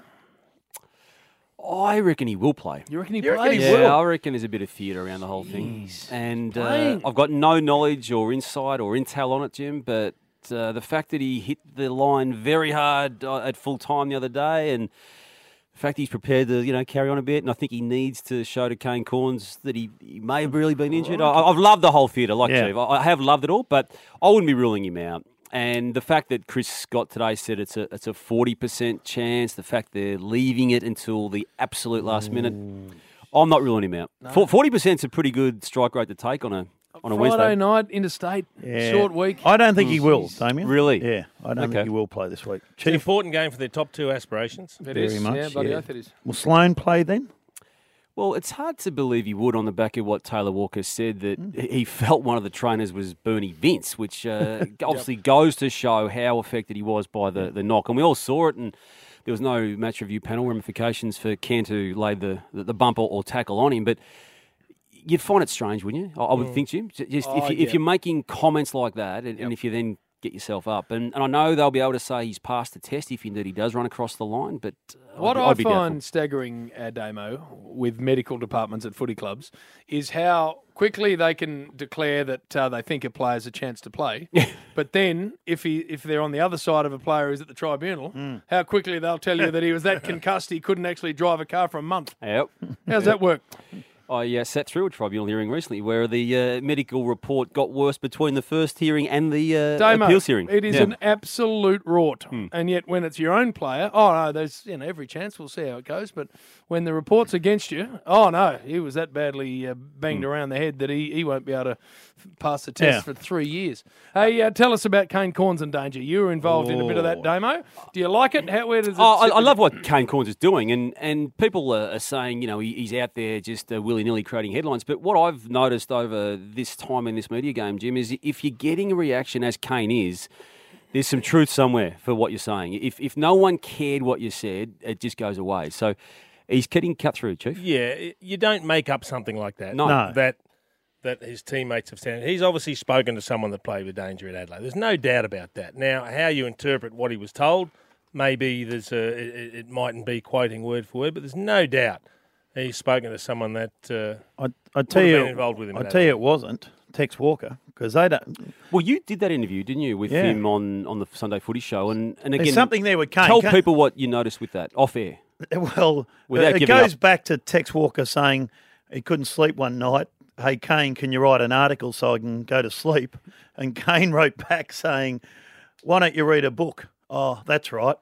I reckon he will play. You reckon he You reckon plays? he Yeah, will? I reckon there's a bit of theatre around the whole thing. And uh, Playing. I've got no knowledge or insight or intel on it, Jim, but uh, the fact that he hit the line very hard uh, at full time the other day and the fact he's prepared to, you know, carry on a bit, and I think he needs to show to Kane Corns that he, he may have really been injured. I, I've loved the whole theatre, like Yeah. Chief. I, I have loved it all, but I wouldn't be ruling him out. And the fact that Chris Scott today said it's a it's a forty percent chance, the fact they're leaving it until the absolute last minute, I'm not ruling him out. forty percent is a pretty good strike rate to take on a on a Friday Wednesday. night, interstate, Yeah. short week. I don't think he will, Damien. Really? Yeah, I don't Okay. think he will play this week. It's an Chief, important game for their top two aspirations. It very is. much. Yeah, bloody yeah. oath it is. Will Sloane play then? Well, it's hard to believe he would on the back of what Taylor Walker said, that he felt one of the trainers was Bernie Vince, which uh, obviously goes to show how affected he was by the, the knock. And we all saw it, and there was no match review panel ramifications for Kent, who laid the, the, the bump or, or tackle on him. But you'd find it strange, wouldn't you? I, I would think, Jim. Just if, Oh, you, yeah. if you're making comments like that, and, and if you then get yourself up. And, and I know they'll be able to say he's passed the test if indeed he does run across the line, but uh, What I'd, I I'd be find doubtful. staggering, uh, Damo, with medical departments at footy clubs, is how quickly they can declare that uh, they think a player's a chance to play. But then, if he if they're on the other side of a player who's at the tribunal, how quickly they'll tell you that he was that concussed he couldn't actually drive a car for a month. Yep. How's that work? I uh, sat through a tribunal hearing recently where the uh, medical report got worse between the first hearing and the uh, Damo, appeals hearing. it is Yeah. an absolute rort. Hmm. And yet when it's your own player, oh no, there's you know every chance, we'll see how it goes. But when the report's against you, oh no, he was that badly uh, banged Hmm. around the head that he, he won't be able to f- pass the test Yeah. for three years. Hey, uh, tell us about Kane Corns and danger. You were involved in a bit of that, Oh. Damo. Do you like it? How, where does it Oh, I, sit I with love you? what Kane Corns is doing, and, and people are, are saying, you know, he, he's out there just uh, willy-nilly creating headlines. But what I've noticed over this time in this media game, Jim, is if you're getting a reaction as Kane is, there's some truth somewhere for what you're saying. If if no one cared what you said, it just goes away. So he's getting cut through, Chief. Yeah, you don't make up something like that. No. No. That that his teammates have said. He's obviously spoken to someone that played with danger at Adelaide. There's no doubt about that. Now, how you interpret what he was told, maybe there's a, it, it mightn't be quoting word for word, but there's no doubt he's spoken to someone that uh, I, I would tell have you, been involved with him. I at tell you, Adelaide. it wasn't. Tex Walker because they don't. Well, you did that interview, didn't you, with Yeah. him on, on the Sunday Footy Show? And, and again, There's something there with Kane. Tell Kane- people what you noticed with that, off air. Well, Without it giving goes up. back to Tex Walker saying he couldn't sleep one night. Hey, Kane, can you write an article so I can go to sleep? And Kane wrote back saying, why don't you read a book? Oh, that's right.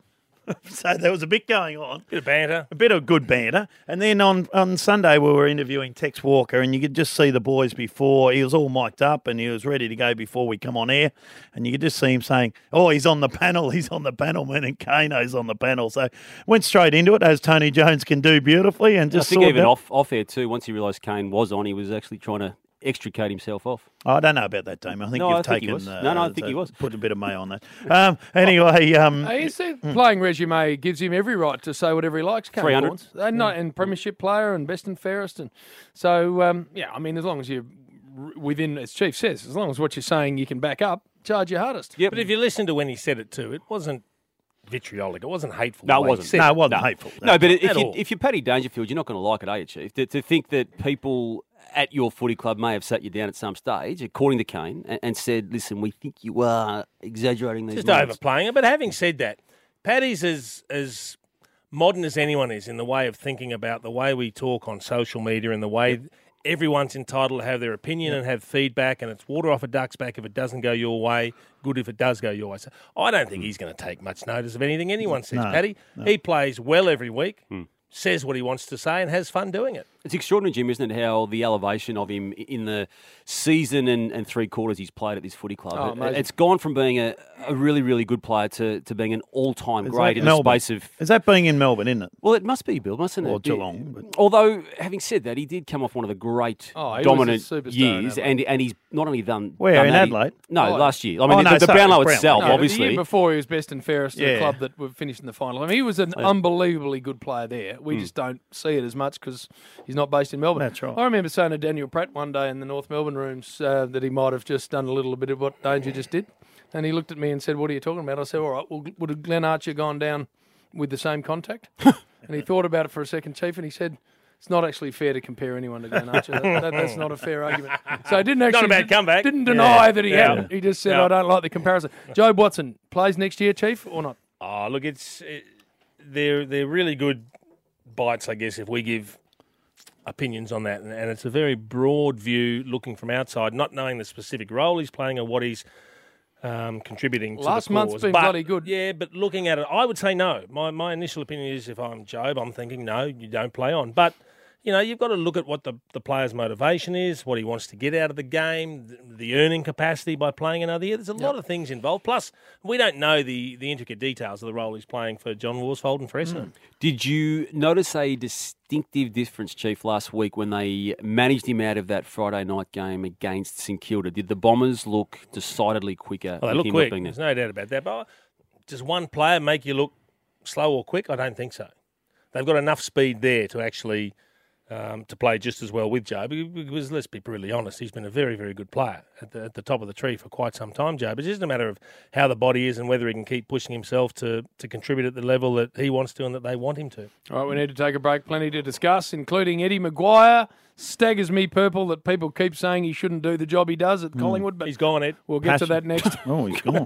So there was a bit going on. Bit of banter. A bit of good banter. And then on, on Sunday we were interviewing Tex Walker and you could just see the boys before. He was all mic'd up and he was ready to go before we come on air. And you could just see him saying, oh, he's on the panel. He's on the panel, man. And Kano's on the panel. So went straight into it, as Tony Jones can do beautifully. And just I think saw even that. off, off air too, once he realised Kane was on, he was actually trying to extricate himself off. Oh, I don't know about that, Damon. I think No, you've I think he taken. was. Uh, No, no, I think so he was. Put a bit of May on that. Um, anyway, um, Hey, his playing resume gives him every right to say whatever he likes. Kane three hundred. Corns. Uh, not, and premiership player and best and fairest. And so, um, yeah, I mean, as long as you're r- within, as Chief says, as long as what you're saying you can back up, charge your hardest. But if you listen to when he said it too, it wasn't vitriolic. It wasn't hateful. No, the it way he wasn't. said No, it wasn't hateful. No, but if, At you, all. if you're Paddy Dangerfield, you're not going to like it, are you, Chief? To, to think that people at your footy club may have sat you down at some stage, according to Kane, and, and said, listen, we think you are exaggerating these Just moments. overplaying it. But having said that, Paddy's as as modern as anyone is in the way of thinking about the way we talk on social media and the way everyone's entitled to have their opinion and have feedback, and it's water off a duck's back if it doesn't go your way, good if it does go your way. So I don't think he's going to take much notice of anything anyone says. No, Paddy, no. he plays well every week, says what he wants to say, and has fun doing it. It's extraordinary, Jim, isn't it, how the elevation of him in the season and, and three quarters he's played at this footy club. Oh, It- amazing. it's gone from being a, a really, really good player to, to being an all-time Is great that in Melbourne? the space of... Is that being in Melbourne, isn't it? Well, it must be, Bill, mustn't Or it? Geelong, but- Although, having said that, he did come off one of the great Oh, he was a dominant superstar in years, Adelaide. and and he's not only done... Where, done in that, he- Adelaide? no, Oh, last year. I mean, oh, the, no, the sorry, Brownlow Brownlow. itself, No, but the obviously... year before he was best and fairest of Yeah. the club that were finished in the final. I mean, he was an unbelievably good player there. We just don't see it as much because he's not based in Melbourne. That's right. I remember saying to Daniel Pratt one day in the North Melbourne rooms uh, that he might have just done a little bit of what Danger just did. And he looked at me and said, what are you talking about? I said, all right, well, would have Glenn Archer gone down with the same contact? And he thought about it for a second, Chief, and he said, it's not actually fair to compare anyone to Glenn Archer. That, that, that's not a fair argument. So I didn't actually... Not a bad comeback. Didn't deny Yeah. that he Yeah. hadn't. He just said, Yeah. I don't like the comparison. Jobe Watson plays next year, Chief, or not? Oh, look, it's it, they're they're really good bites, I guess, if we give opinions on that, and, and it's a very broad view, looking from outside, not knowing the specific role he's playing or what he's um, contributing to Last the month's cause. been But- bloody good. Yeah, but looking at it, I would say no. My my initial opinion is, if I'm Jobe, I'm thinking no, you don't play on, but. You know, you've got to look at what the, the player's motivation is, what he wants to get out of the game, the, the earning capacity by playing another year. There's a lot of things involved. Plus, we don't know the, the intricate details of the role he's playing for John Worsfold and for Essendon. Did you notice a distinctive difference, Chief, last week when they managed him out of that Friday night game against St Kilda? Did the Bombers look decidedly quicker? Well, they with look him not quick. being there? There's no doubt about that. But does one player make you look slow or quick? I don't think so. They've got enough speed there to actually um, to play just as well with Joe. Because let's be brutally honest, he's been a very, very good player at the, at the top of the tree for quite some time, Joe. But it's just a matter of how the body is and whether he can keep pushing himself to, to contribute at the level that he wants to and that they want him to. All right, we need to take a break. Plenty to discuss, including Eddie Maguire. Staggers me purple that people keep saying he shouldn't do the job he does at Collingwood. But he's gone, Ed. We'll get to Passion. that next. Oh, he's gone.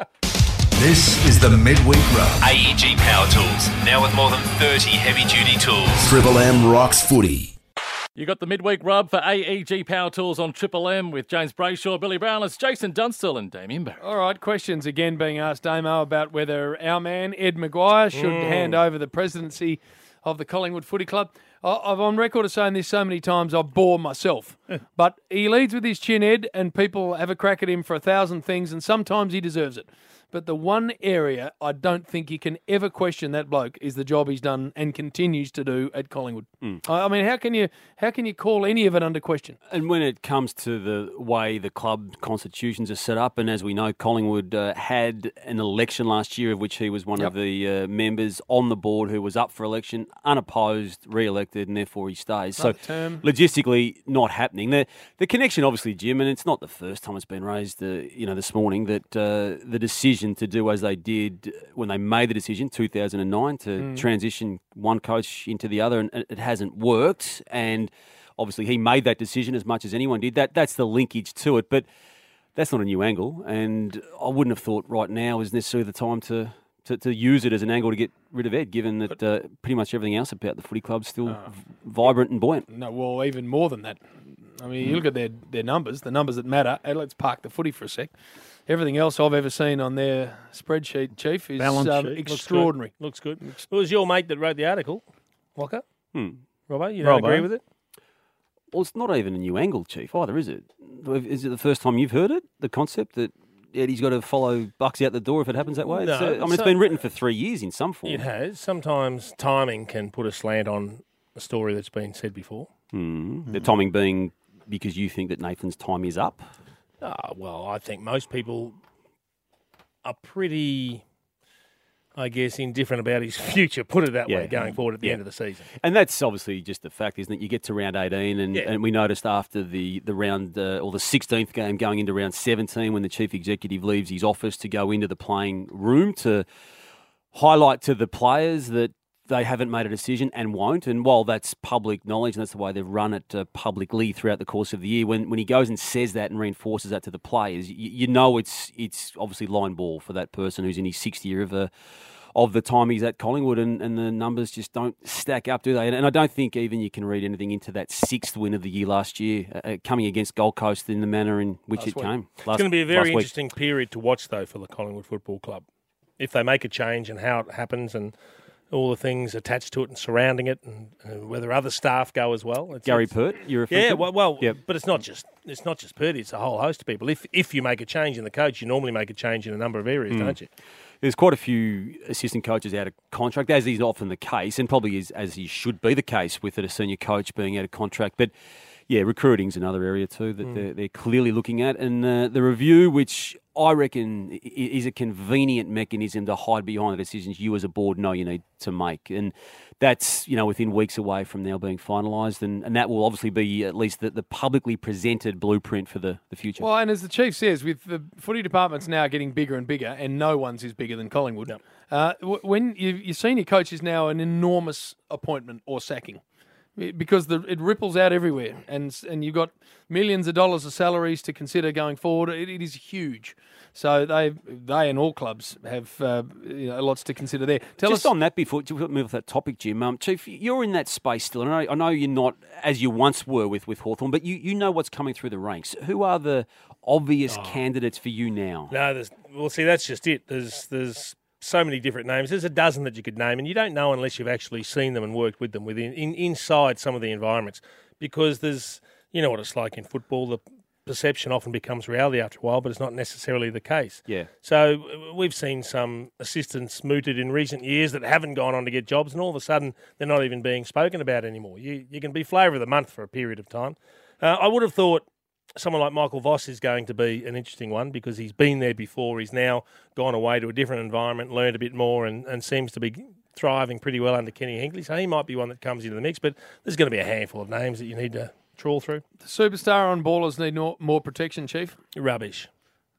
This is the Midweek Rub. A E G Power Tools, now with more than thirty heavy-duty tools. Triple M rocks footy. You got the midweek rub for A E G Power Tools on Triple M with James Brayshaw, Billy Brown, it's Jason Dunstall and Damien Barrett. All right, questions again being asked, Damo, about whether our man, Ed Maguire, should Mm. hand over the presidency of the Collingwood Footy Club. I- I've on record of saying this so many times I bore myself. But he leads with his chin, Ed, and people have a crack at him for a thousand things, and sometimes he deserves it. But the one area I don't think you can ever question that bloke is the job he's done and continues to do at Collingwood. Mm. I I mean, how can you how can you call any of it under question? And when it comes to the way the club constitutions are set up, and as we know, Collingwood uh, had an election last year of which he was one Yep. of the uh, members on the board who was up for election, unopposed, re-elected, and therefore he stays. So Another term. logistically, not happening. The the connection, obviously, Jim, and it's not the first time it's been raised, uh, you know, this morning, that uh, the decision to do as they did when they made the decision, two thousand nine, to Mm. transition one coach into the other, and it hasn't worked. And obviously he made that decision as much as anyone did. That That's the linkage to it. But that's not a new angle, and I wouldn't have thought right now is necessarily the time to, to, to use it as an angle to get rid of Ed, given that uh, pretty much everything else about the footy club's still Uh, v- vibrant and buoyant. No, well, even more than that. I mean, you look at their, their numbers, the numbers that matter. And let's park the footy for a sec. Everything else I've ever seen on their spreadsheet, Chief, is Balance um, sheet. extraordinary. Looks good. Looks good. It was your mate that wrote the article, Walker. Hmm. Robbo, you don't Robbo. agree with it? Well, it's not even a new angle, Chief, either, is it? Is it the first time you've heard it, the concept that Eddie's got to follow Bucks out the door if it happens that way? It's, No, uh, I mean, it's so- been written for three years in some form. It has. Sometimes timing can put a slant on a story that's been said before. Hmm. The timing being because you think that Nathan's time is up? Ah, well, I think most people are pretty, I guess, indifferent about his future, put it that Yeah. way, going forward at the Yeah. end of the season. And that's obviously just the fact, isn't it? You get to round eighteen, and, Yeah. and we noticed after the, the round, uh, or the sixteenth game going into round seventeen, when the chief executive leaves his office to go into the playing room to highlight to the players that they haven't made a decision and won't. And while that's public knowledge, and that's the way they've run it uh, publicly throughout the course of the year, when, when he goes and says that and reinforces that to the players, you, you know it's it's obviously line ball for that person who's in his sixth year of a of the time he's at Collingwood, and, and the numbers just don't stack up, do they? And, and I don't think even you can read anything into that sixth win of the year last year, uh, coming against Gold Coast in the manner in which Last it week. came. It's last- going to be a last very week. interesting period to watch, though, for the Collingwood Football Club. If they make a change and how it happens and all the things attached to it and surrounding it, and uh, whether other staff go as well. It's, Gary it's- Pert, you're referring yeah, to? well, well Yep. but it's not just it's not just Purdy. It's a whole host of people. If if you make a change in the coach, you normally make a change in a number of areas, Mm. don't you? There's quite a few assistant coaches out of contract, as is often the case, and probably is as he should be the case with a senior coach being out of contract. But yeah, recruiting's another area too that Mm. they're, they're clearly looking at, and uh, the review, which I reckon i- is a convenient mechanism to hide behind the decisions you as a board know you need to make, and that's, you know, within weeks away from now being finalised, and, and that will obviously be at least the, the publicly presented blueprint for the, the future. Well, and as the chief says, with the footy departments now getting bigger and bigger, and no one's is bigger than Collingwood, uh, w- when you, your senior coach is now an enormous appointment or sacking, because the, it ripples out everywhere, and and you've got millions of dollars of salaries to consider going forward. It, it is huge. So they they and all clubs have uh, you know, lots to consider there. Tell Just us on that before we move off that topic, Jim, um, Chief, you're in that space still. And I know, I know you're not as you once were with, with Hawthorn, but you, you know what's coming through the ranks. Who are the obvious candidates for you now? No, there's, well, see, that's just it. There's there's so many different names. There's a dozen that you could name, and you don't know unless you've actually seen them and worked with them within in, inside some of the environments, because there's, you know what it's like in football. The perception often becomes reality after a while, but it's not necessarily the case. Yeah. So uh, we've seen some assistants mooted in recent years that haven't gone on to get jobs, and all of a sudden they're not even being spoken about anymore. You you can be flavour of the month for a period of time. Uh, I would have thought someone like Michael Voss is going to be an interesting one, because he's been there before. He's now gone away to a different environment, learned a bit more, and, and seems to be thriving pretty well under Kenny Hinkley. So he might be one that comes into the mix, but there's going to be a handful of names that you need to trawl through. the superstar on ballers need more, more protection, Chief. Rubbish.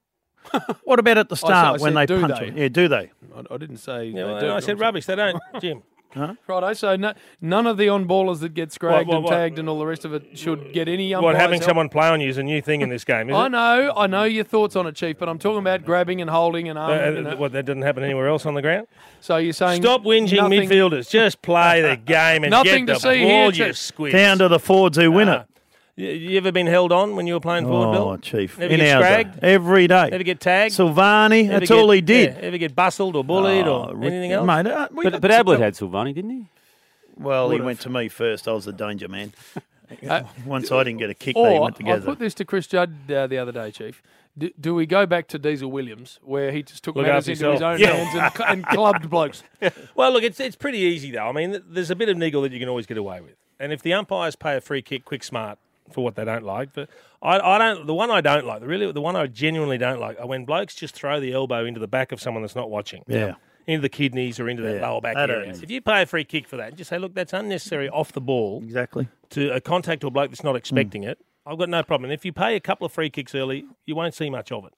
What about at the I said- start I when said, they do punch they? them? Yeah, do they? I, I didn't say. Yeah, they well, do. I said rubbish. They don't, Jim. Huh? Righto, so no, none of the on-ballers that get scragged What, what, and what? tagged and all the rest of it should get any What, umpires having help? someone play on you is a new thing in this game, is I it? know, I know your thoughts on it, Chief, but I'm talking about grabbing and holding and Uh, arming. uh, and that. what, that doesn't happen anywhere else on the ground? So you're saying Stop whinging, nothing- midfielders. Just play the game and Nothing get to the see ball, here, you Chief. squids. Down to the forwards who win it. You, you ever been held on when you were playing forward, Bill? Oh, Chief. Never In get ours, scragged? every day. Ever get tagged? Silvani, Ever that's get- all he did. yeah, ever get bustled or bullied Oh, or Rick- anything else? mate, uh, we But, got but some- Ablett had Silvani, didn't he? Well, he Would've. went to me first. I was the danger man. Uh, Once I didn't get a kick, they Or went I together. put this to Chris Judd uh, the other day, Chief. Do, do we go back to Diesel Williams, where he just took Look matters after into his yourself. own Yeah. hands and, cl- and clubbed blokes? Well, look, it's it's pretty easy though. I mean, th- there's a bit of niggle that you can always get away with, and if the umpires pay a free kick, quick, smart for what they don't like, but I, I don't. The one I don't like, the really, the one I genuinely don't like, are when blokes just throw the elbow into the back of someone that's not watching. Yeah. Into the kidneys or into that Yeah, lower back that area. hurts. If you pay a free kick for that, just say, look, that's unnecessary off the ball Exactly. to a contact or a bloke that's not expecting Hmm. it. I've got no problem. If you pay a couple of free kicks early, you won't see much of it.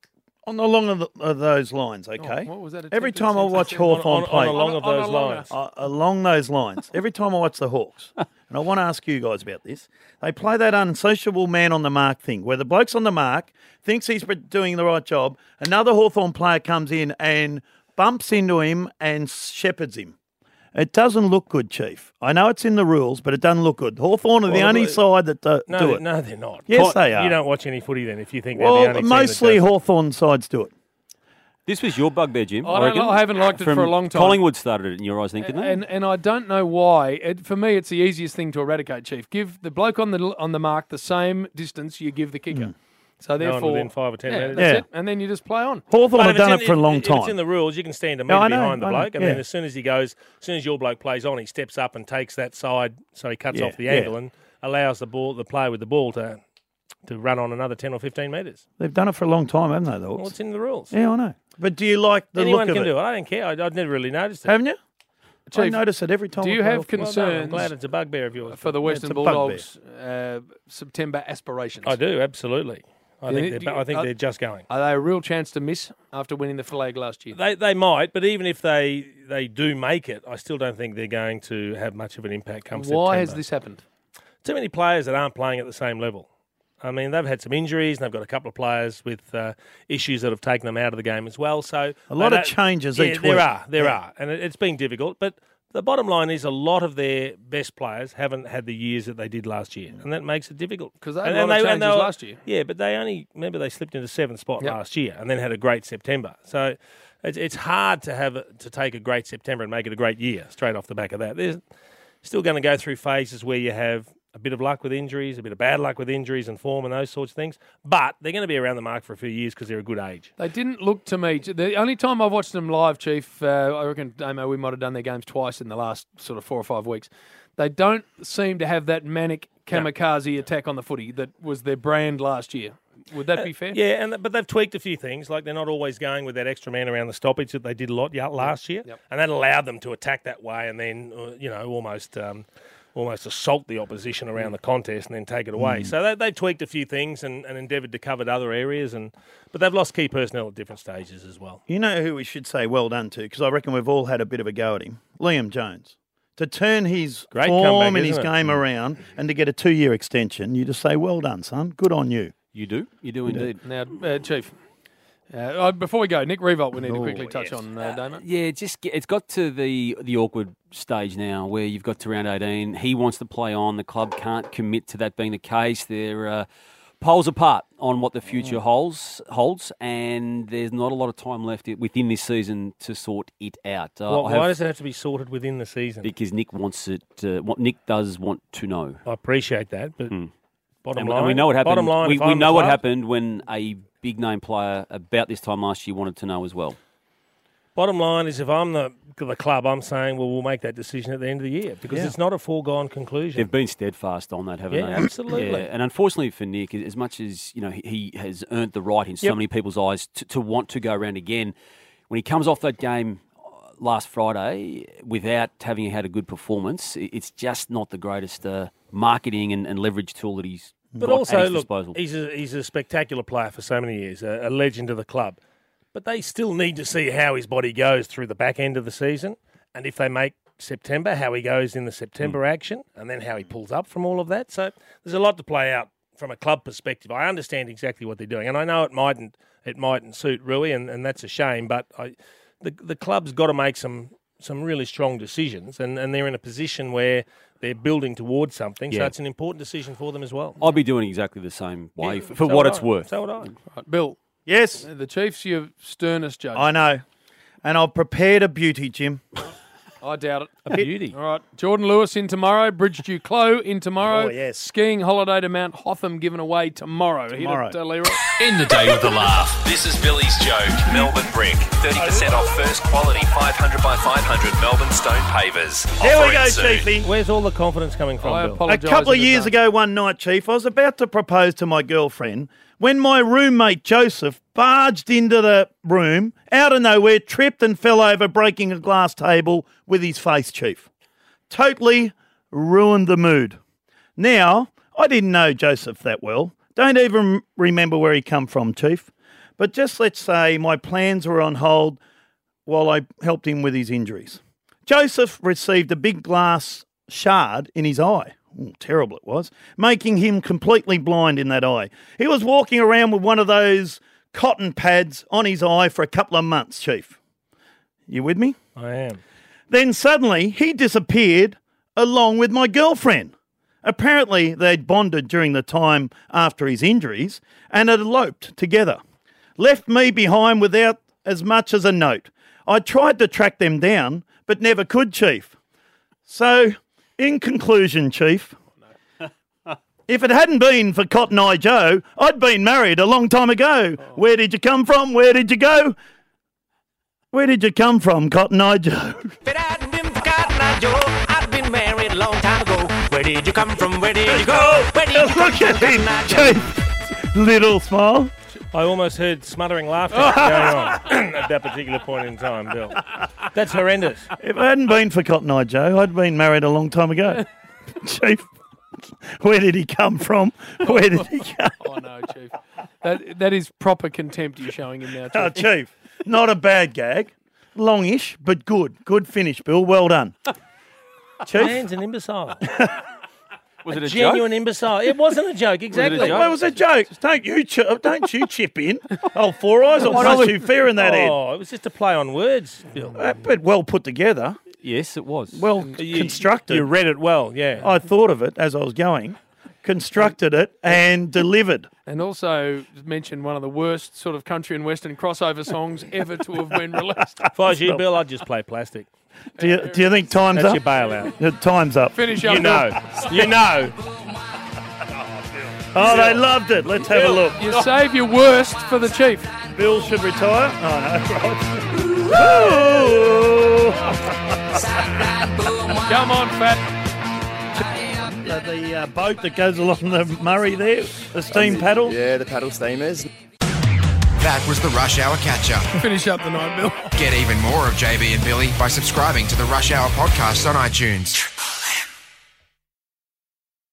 On the along of, the, of those lines, okay? Oh, what was that Every attempted time I watch sentence? Hawthorn On- on- play... on along of On- on those along lines. Uh, along those lines. Every time I watch the Hawks, and I want to ask you guys about this, they play that unsociable man on the mark thing, where the bloke's on the mark, thinks he's doing the right job, another Hawthorn player comes in and bumps into him and shepherds him. It doesn't look good, Chief. I know it's in the rules, but it doesn't look good. Hawthorn are the Well, only but- side that do, No, do they- it. no, they're not. Yes, Quite- they are. You don't watch any footy then if you think they're Well, the only team that mostly does it. Hawthorn sides do it. This was your bugbear, Jim. I don't reckon? know, I haven't liked it From for a long time. Collingwood started it in your eyes, I think, didn't they? And and I don't know why. It, for me, it's the easiest thing to eradicate, Chief. Give the bloke on the on the mark the same distance you give the kicker. Mm. So No one therefore, within five or ten yeah, metres. that's Yeah. it. And then you just play on. Hawthorn But have if done it's it in- for a long if time. it's in the rules, you can stand a No, metre I know, behind the I know, bloke, and yeah. then as soon as he goes, as soon as your bloke plays on, he steps up and takes that side, so he cuts Yeah, off the yeah. angle and allows the ball, the player with the ball, to to run on another ten or fifteen metres. They've done it for a long time, haven't they, the Hawks? Well, it's in the rules. Yeah, I know. But do you like the Anyone look can of it? do it. I don't care. I, I've never really noticed it. Haven't you? I Chief, notice it every time. do I you play have Hawthorn. Well done. I'm concerns glad it's a bugbear of yours. for the Western It's a bugbear. Bulldogs' uh, September aspirations? I do, absolutely. I Do you- think, do they're, you- I think are- they're just going. Are they a real chance to miss after winning the flag last year? They they might, but even if they, they do make it, I still don't think they're going to have much of an impact come September. Why has this happened? Too many players that aren't playing at the same level. I mean, they've had some injuries, and they've got a couple of players with uh, issues that have taken them out of the game as well. So A lot they of don't- changes yeah, each there week. are, there Yeah. are, and it, it's been difficult. But the bottom line is, a lot of their best players haven't had the years that they did last year, and that makes it difficult. 'Cause they had And- a lot and of they- and changes they were- last year. Yeah, but they only remember they slipped into seventh spot Yep. last year, and then had a great September. So it's it's hard to have a, to take a great September and make it a great year straight off the back of that. There's still going to go through phases where you have a bit of luck with injuries, a bit of bad luck with injuries and form and those sorts of things. But they're going to be around the mark for a few years because they're a good age. They didn't look to me. The only time I've watched them live, Chief, uh, I reckon, Damo, we might have done their games twice in the last sort of four or five weeks. They don't seem to have that manic kamikaze attack on the footy that was their brand last year. Would that be fair? Uh, Yeah, and but they've tweaked a few things. Like they're not always going with that extra man around the stoppage that they did a lot yeah, last year, Yep. and that allowed them to attack that way and then uh, you know almost. Um, almost assault the opposition around the contest and then take it away. Mm. So they, they tweaked a few things and, and endeavoured to cover other areas, and but they've lost key personnel at different stages as well. You know who we should say well done to, because I reckon we've all had a bit of a go at him. Liam Jones. To turn his Great form comeback, and his isn't it? game around and to get a two-year extension, you just say, well done, son. Good on you. You do? You do indeed. Now, uh, Chief, uh, uh, before we go, Nick Revolt, we need to Oh, quickly touch yes. on, uh, Damo. Yeah, just get, it's got to the the awkward stage now where you've got to round eighteen. He wants to play on. The club can't commit to that being the case. They're uh, poles apart on what the future holds, holds, and there's not a lot of time left i- within this season to sort it out. Uh, Well, I why have- does it have to be sorted within the season? Because Nick wants it. Uh, what Nick does want to know. I appreciate that, but bottom Hmm. and, line, and we know what happened. Bottom line, we if we I'm the know what club- happened when a big name player about this time last year wanted to know as well. Bottom line is, if I'm the the club, I'm saying, well, we'll make that decision at the end of the year because Yeah. it's not a foregone conclusion. They've been steadfast on that, haven't Yeah, they? absolutely. Yeah, and unfortunately for Nick, as much as you know, he, he has earned the right in so Yep. many people's eyes to, to want to go around again. When he comes off that game last Friday without having had a good performance, it- it's just not the greatest uh, marketing and, and leverage tool that he's But got also, at his look, disposal. he's a, he's a spectacular player for so many years, a, a legend of the club. But they still need to see how his body goes through the back end of the season. And if they make September, how he goes in the September action, and then how he pulls up from all of that. So there's a lot to play out from a club perspective. I understand exactly what they're doing, and I know it mightn't it mightn't suit Rui, and, and that's a shame. But I, the the club's got to make some some really strong decisions, and, and they're in a position where they're building towards something. So Yeah. it's an important decision for them as well. I'd be doing exactly the same way Yeah, for, for so what would it's I. worth. So would I. Right, Bill. Yes. The Chiefs, your sternest judge. I know. And I've prepared a beauty, Jim. I doubt it. A beauty. All right. Jordan Lewis in tomorrow. Bridge Duclos in tomorrow. Oh, yes. Skiing holiday to Mount Hotham given away tomorrow. Tomorrow. Hit it, uh, Leroy. End the day with a laugh. This is Billy's Joke. Melbourne Brick. thirty percent off first quality five hundred by five hundred Melbourne stone pavers. There we Offering go, soon. Chiefy. Where's all the confidence coming from, I Bill? A apologise. couple of in years advance. ago, one night, Chief, I was about to propose to my girlfriend when my roommate Joseph barged into the room, out of nowhere, tripped and fell over, breaking a glass table with his face, Chief. Totally ruined the mood. Now, I didn't know Joseph that well. Don't even remember where he come from, Chief. But just let's say my plans were on hold while I helped him with his injuries. Joseph received a big glass shard in his eye. Ooh, terrible it was, making him completely blind in that eye. He was walking around with one of those cotton pads on his eye for a couple of months, Chief. You with me? I am. Then suddenly he disappeared along with my girlfriend. Apparently they'd bonded during the time after his injuries and had eloped together. Left me behind without as much as a note. I tried to track them down, but never could, Chief. So, in conclusion, Chief, if it hadn't been for Cotton Eye Joe, I'd been married a long time ago. Oh. Where did you come from? Where did you go? Where did you come from, Cotton Eye Joe? If it hadn't been for Cotton Eye Joe, I'd been married a long time ago. Where did you come from? Where did you go? Where did you come from, Cotton Eye Joe? Chief, little smile. I almost heard smothering laughter going on at that particular point in time, Bill. That's horrendous. If it hadn't been for Cotton Eye Joe, I'd been married a long time ago. Chief, where did he come from? Where did he go? Oh, no, Chief. That, that is proper contempt you're showing him now, Chief. Oh, Chief, not a bad gag. Longish, but good. Good finish, Bill. Well done. Chief? Man's an imbecile. Was it a genuine joke? imbecile? It wasn't a joke, exactly. Was it, well, it was a joke. Don't you, ch- don't you chip in. Oh, Four Eyes, I'll punch you fair in that head. Oh, it was just a play on words, Bill. Uh, but well put together. Yes, it was. Well You- constructed. You read it well, yeah. I thought of it as I was going, constructed it, and delivered. And also mentioned one of the worst sort of country and western crossover songs ever to have been released. If I was you, Bill, I'd just play plastic. Do you, do you think time's That's up? your bailout. Yeah, time's up. Finish up. You know. You know. Oh, they loved it. Let's have a look. You save your worst for the Chief. Bill should retire. Oh, no, right. Come on, Fat. Uh, the uh, boat that goes along the Murray there, the steam paddle. Yeah, the paddle steamers. That was the Rush Hour Catch-Up. Finish up the night, Bill. Get even more of J B and Billy by subscribing to the Rush Hour podcast on iTunes.